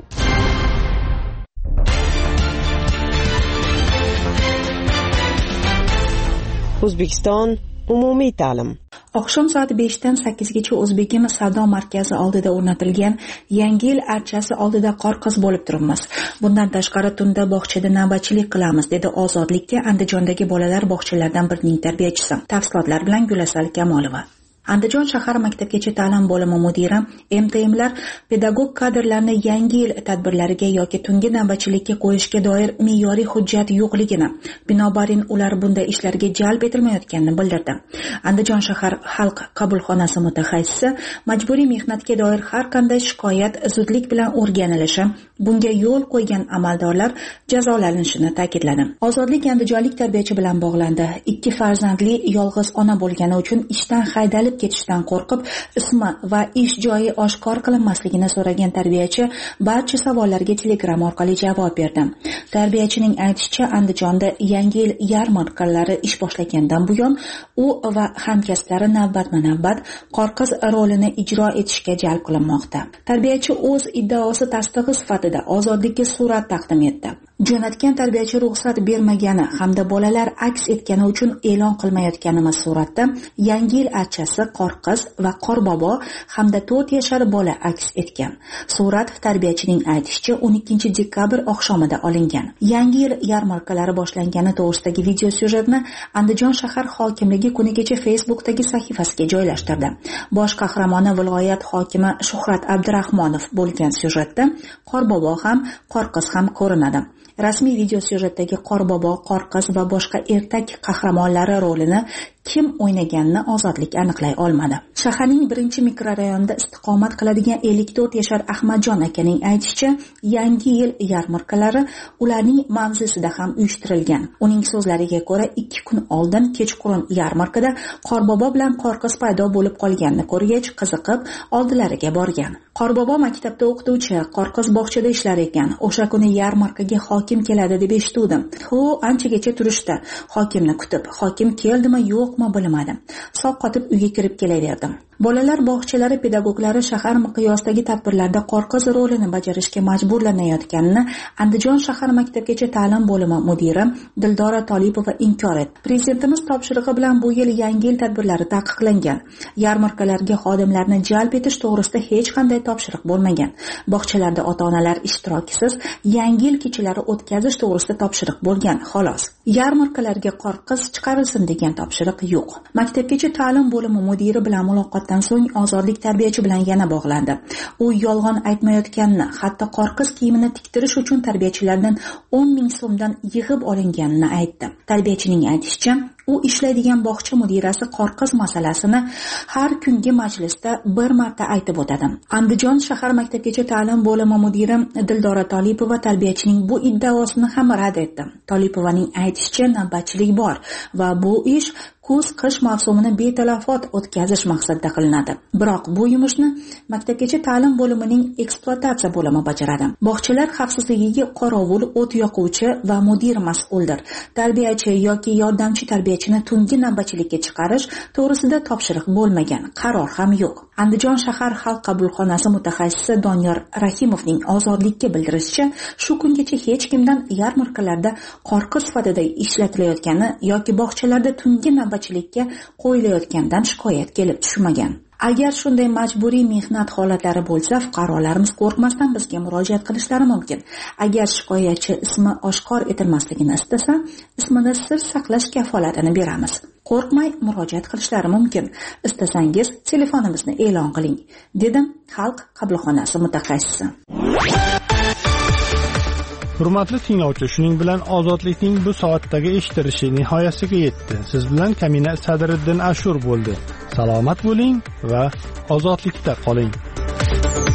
O'zbekiston umumiy ta'lim. Oqshom soat beshdan sakkizgacha O'zbekimiz savdo markazi oldida o'rnatilgan Yangi yil archasi oldida qorqiz bo'lib turibmiz. Bundan tashqari tunda bog'chada navbatchilik qilamiz, dedi Ozodlikka Andijondagi bolalar bog'chalaridan birining tarbiyachisi. Tafsilotlar bilan Gulasal Kamolova. Andijon shahar maktabgacha ta'lim bo'limi mudiri M T M'lar pedagog kadrlarni yangi yil tadbirlariga yoki tungi navbatchilikka qo'yishga doir me'yoriy hujjat yo'qligini, binobarin ular bunday ishlarga jalb etilmayotganini bildirdi. Andijon shahar xalq qabulxonasi mutaxassisi majburiy mehnatga doir har qanday shikoyat zudlik bilan o'rganilishi, bunga yo'l qo'ygan amaldorlar jazolanishini ta'kidladi. Ozodlik andijonlik tarbiyachi bilan bog'landi. Ikki farzandli yolg'iz ona bo'lgani uchun ishdan haydalib ketishdan qo'rqib, ismi va ish joyi oshkor qilinmasligini so'ragan tarbiyachi barcha savollarga Telegram orqali javob berdi. Tarbiyachining aytishicha, Andijonda Yangi yil yarmarkalari ish boshlagandan buyon u va hamkasblari navbatma-navbat qorqiz rolini ijro etishga jalb qilinmoqda. Tarbiyachi o'z iddaosi tasdig'i sifatida Ozodlikka surat taqdim etdi. Jo'natgan tarbiyachi ruxsat bermagani hamda bolalar aks etgani uchun e'lon qilmayotganimiz suratda Yangi yil archasi, qorqiz va qorbobo hamda to'rt yashar bola aks etgan. Surat tarbiyachining aytishicha o'n ikkinchi dekabr oqshomida olingan. Yangi yil yarmarkalari boshlangani to'g'risidagi video syujetni Andijon shahar hokimligi kunigacha Facebookdagi sahifasiga joylashtirdi. Bosh qahramoni viloyat hokimi Shuhrat Abdurahmonov bo'lgan syujetda qorbobo ham, qorqiz ham ko'rinadi. Rasmiy video syujetdagi qorbobo, qorqiz va boshqa ertak qahramonlari rolini kim o'ynaganini Ozodlik aniqlay olmadi. Shaharning birinchi mikrorayonida istiqomat qiladigan ellik to'rt yashar Ahmadjon akaning aytishicha, Yangi yil yarmarkalari ularning mavzusida ham uyushtirilgan. Uning so'zlariga ko'ra, ikki kun oldin kechqurun yarmarkada qorbobo bilan qorqiz paydo bo'lib qolganini ko'rgach, qiziqib oldilariga borgan. Qorbobo maktabda o'qituvchi, qorqiz bog'chada ishlar ekan. O'sha kuni yarmarkaga hokim keladi deb eshitdim. Hu anchagacha turishdi. Hokimni kutib, hokim keldimi yo'qmi bilmadim. Soq qotib uyga kirib kelaverdim. Bolalar bog'chalari pedagoglari shahar miqyosidagi tadbirlarda qorqiz rolini bajarishga majburlanayotganini Andijon shahar maktabgacha ta'lim bo'limi mudiri Dildora Tolipova inkor etdi. Prezidentimiz topshirig'i bilan bu yil Yangi yil tadbirlari taqiqlangan. Yarmarkalarga xodimlarni jalb etish to'g'risida hech qanday topshiriq bo'lmagan. Bog'chalarda ota-onalar ishtirokisiz Yangi yil kechalari o'tkazish to'g'risida topshiriq bo'lgan, xolos. Yarmarkalarga qorqiz chiqarilsin degan topshiriq yo'q. Maktabgacha ta'lim bo'limi mudiri bilan muloqot suhbatdan so'ng ozodlik tarbiyachi bilan yana bog'landi. U yolg'on aytmayotganini, hatto qorqiz kiyimini tiktirish uchun tarbiyachilardan o'n ming so'mdan yig'ib olinganini aytdi. Tarbiyachining aytishicha, u ishlaydigan bog'cha mudirasi qorqiz masalasini har kungi majlisda bir marta aytib o'tadi. Andijon shahar maktabgacha ta'lim bo'limi mudiri Dildora Tolipova tarbiyachining bu iddaosini ham rad etdi. Tolipovaning aytishicha, navbatchilik bor va bu ish kuz-qish mavsumini betalafot o'tkazish maqsadida qilinadi. Biroq bu yumushni maktabgacha ta'lim bo'limining ekspluatatsiya bo'limi bajaradi. Bog'chalar xavfsizligiga qorovul, o't yoquvchi va mudir mas'uldir. Tarbiyachi yoki yordamchi tarbiyachini tungi navbatchilikka chiqarish to'g'risida topshiriq bo'lmagan, qaror ham yo'q. Andijon shahar xalq qabulxonasi mutaxassisi Doniyor Rahimovning ozodlikka bildirishicha, shu kungacha hech kimdan yarmarkalarda qorqiz sifatida ishlatilayotgani yoki bog'chalarda tungi navbatchilikka qo'yilayotgandan shikoyat kelib tushmagan. Agar shunday majburiy mehnat holatlari bo'lsa, fuqarolarimiz qo'rqmasdan bizga murojaat qilishlari mumkin. Agar shikoyatchi ismi oshkor etilmasligini istasa, ismini sir saqlash kafolatini beramiz. Qo'rqmay murojaat qilishlari mumkin. Istasangiz telefonimizni e'lon qiling, dedi xalq qabulxonasi mutaxassisi. Hurmatli tinglovchi, shuning bilan ozodlikning bu soatdagi eshitilishi nihoyasiga yetdi. Siz bilan Kamina Sadiriddin Ashur bo'ldi. Salomat bo'ling va ozodlikda qoling.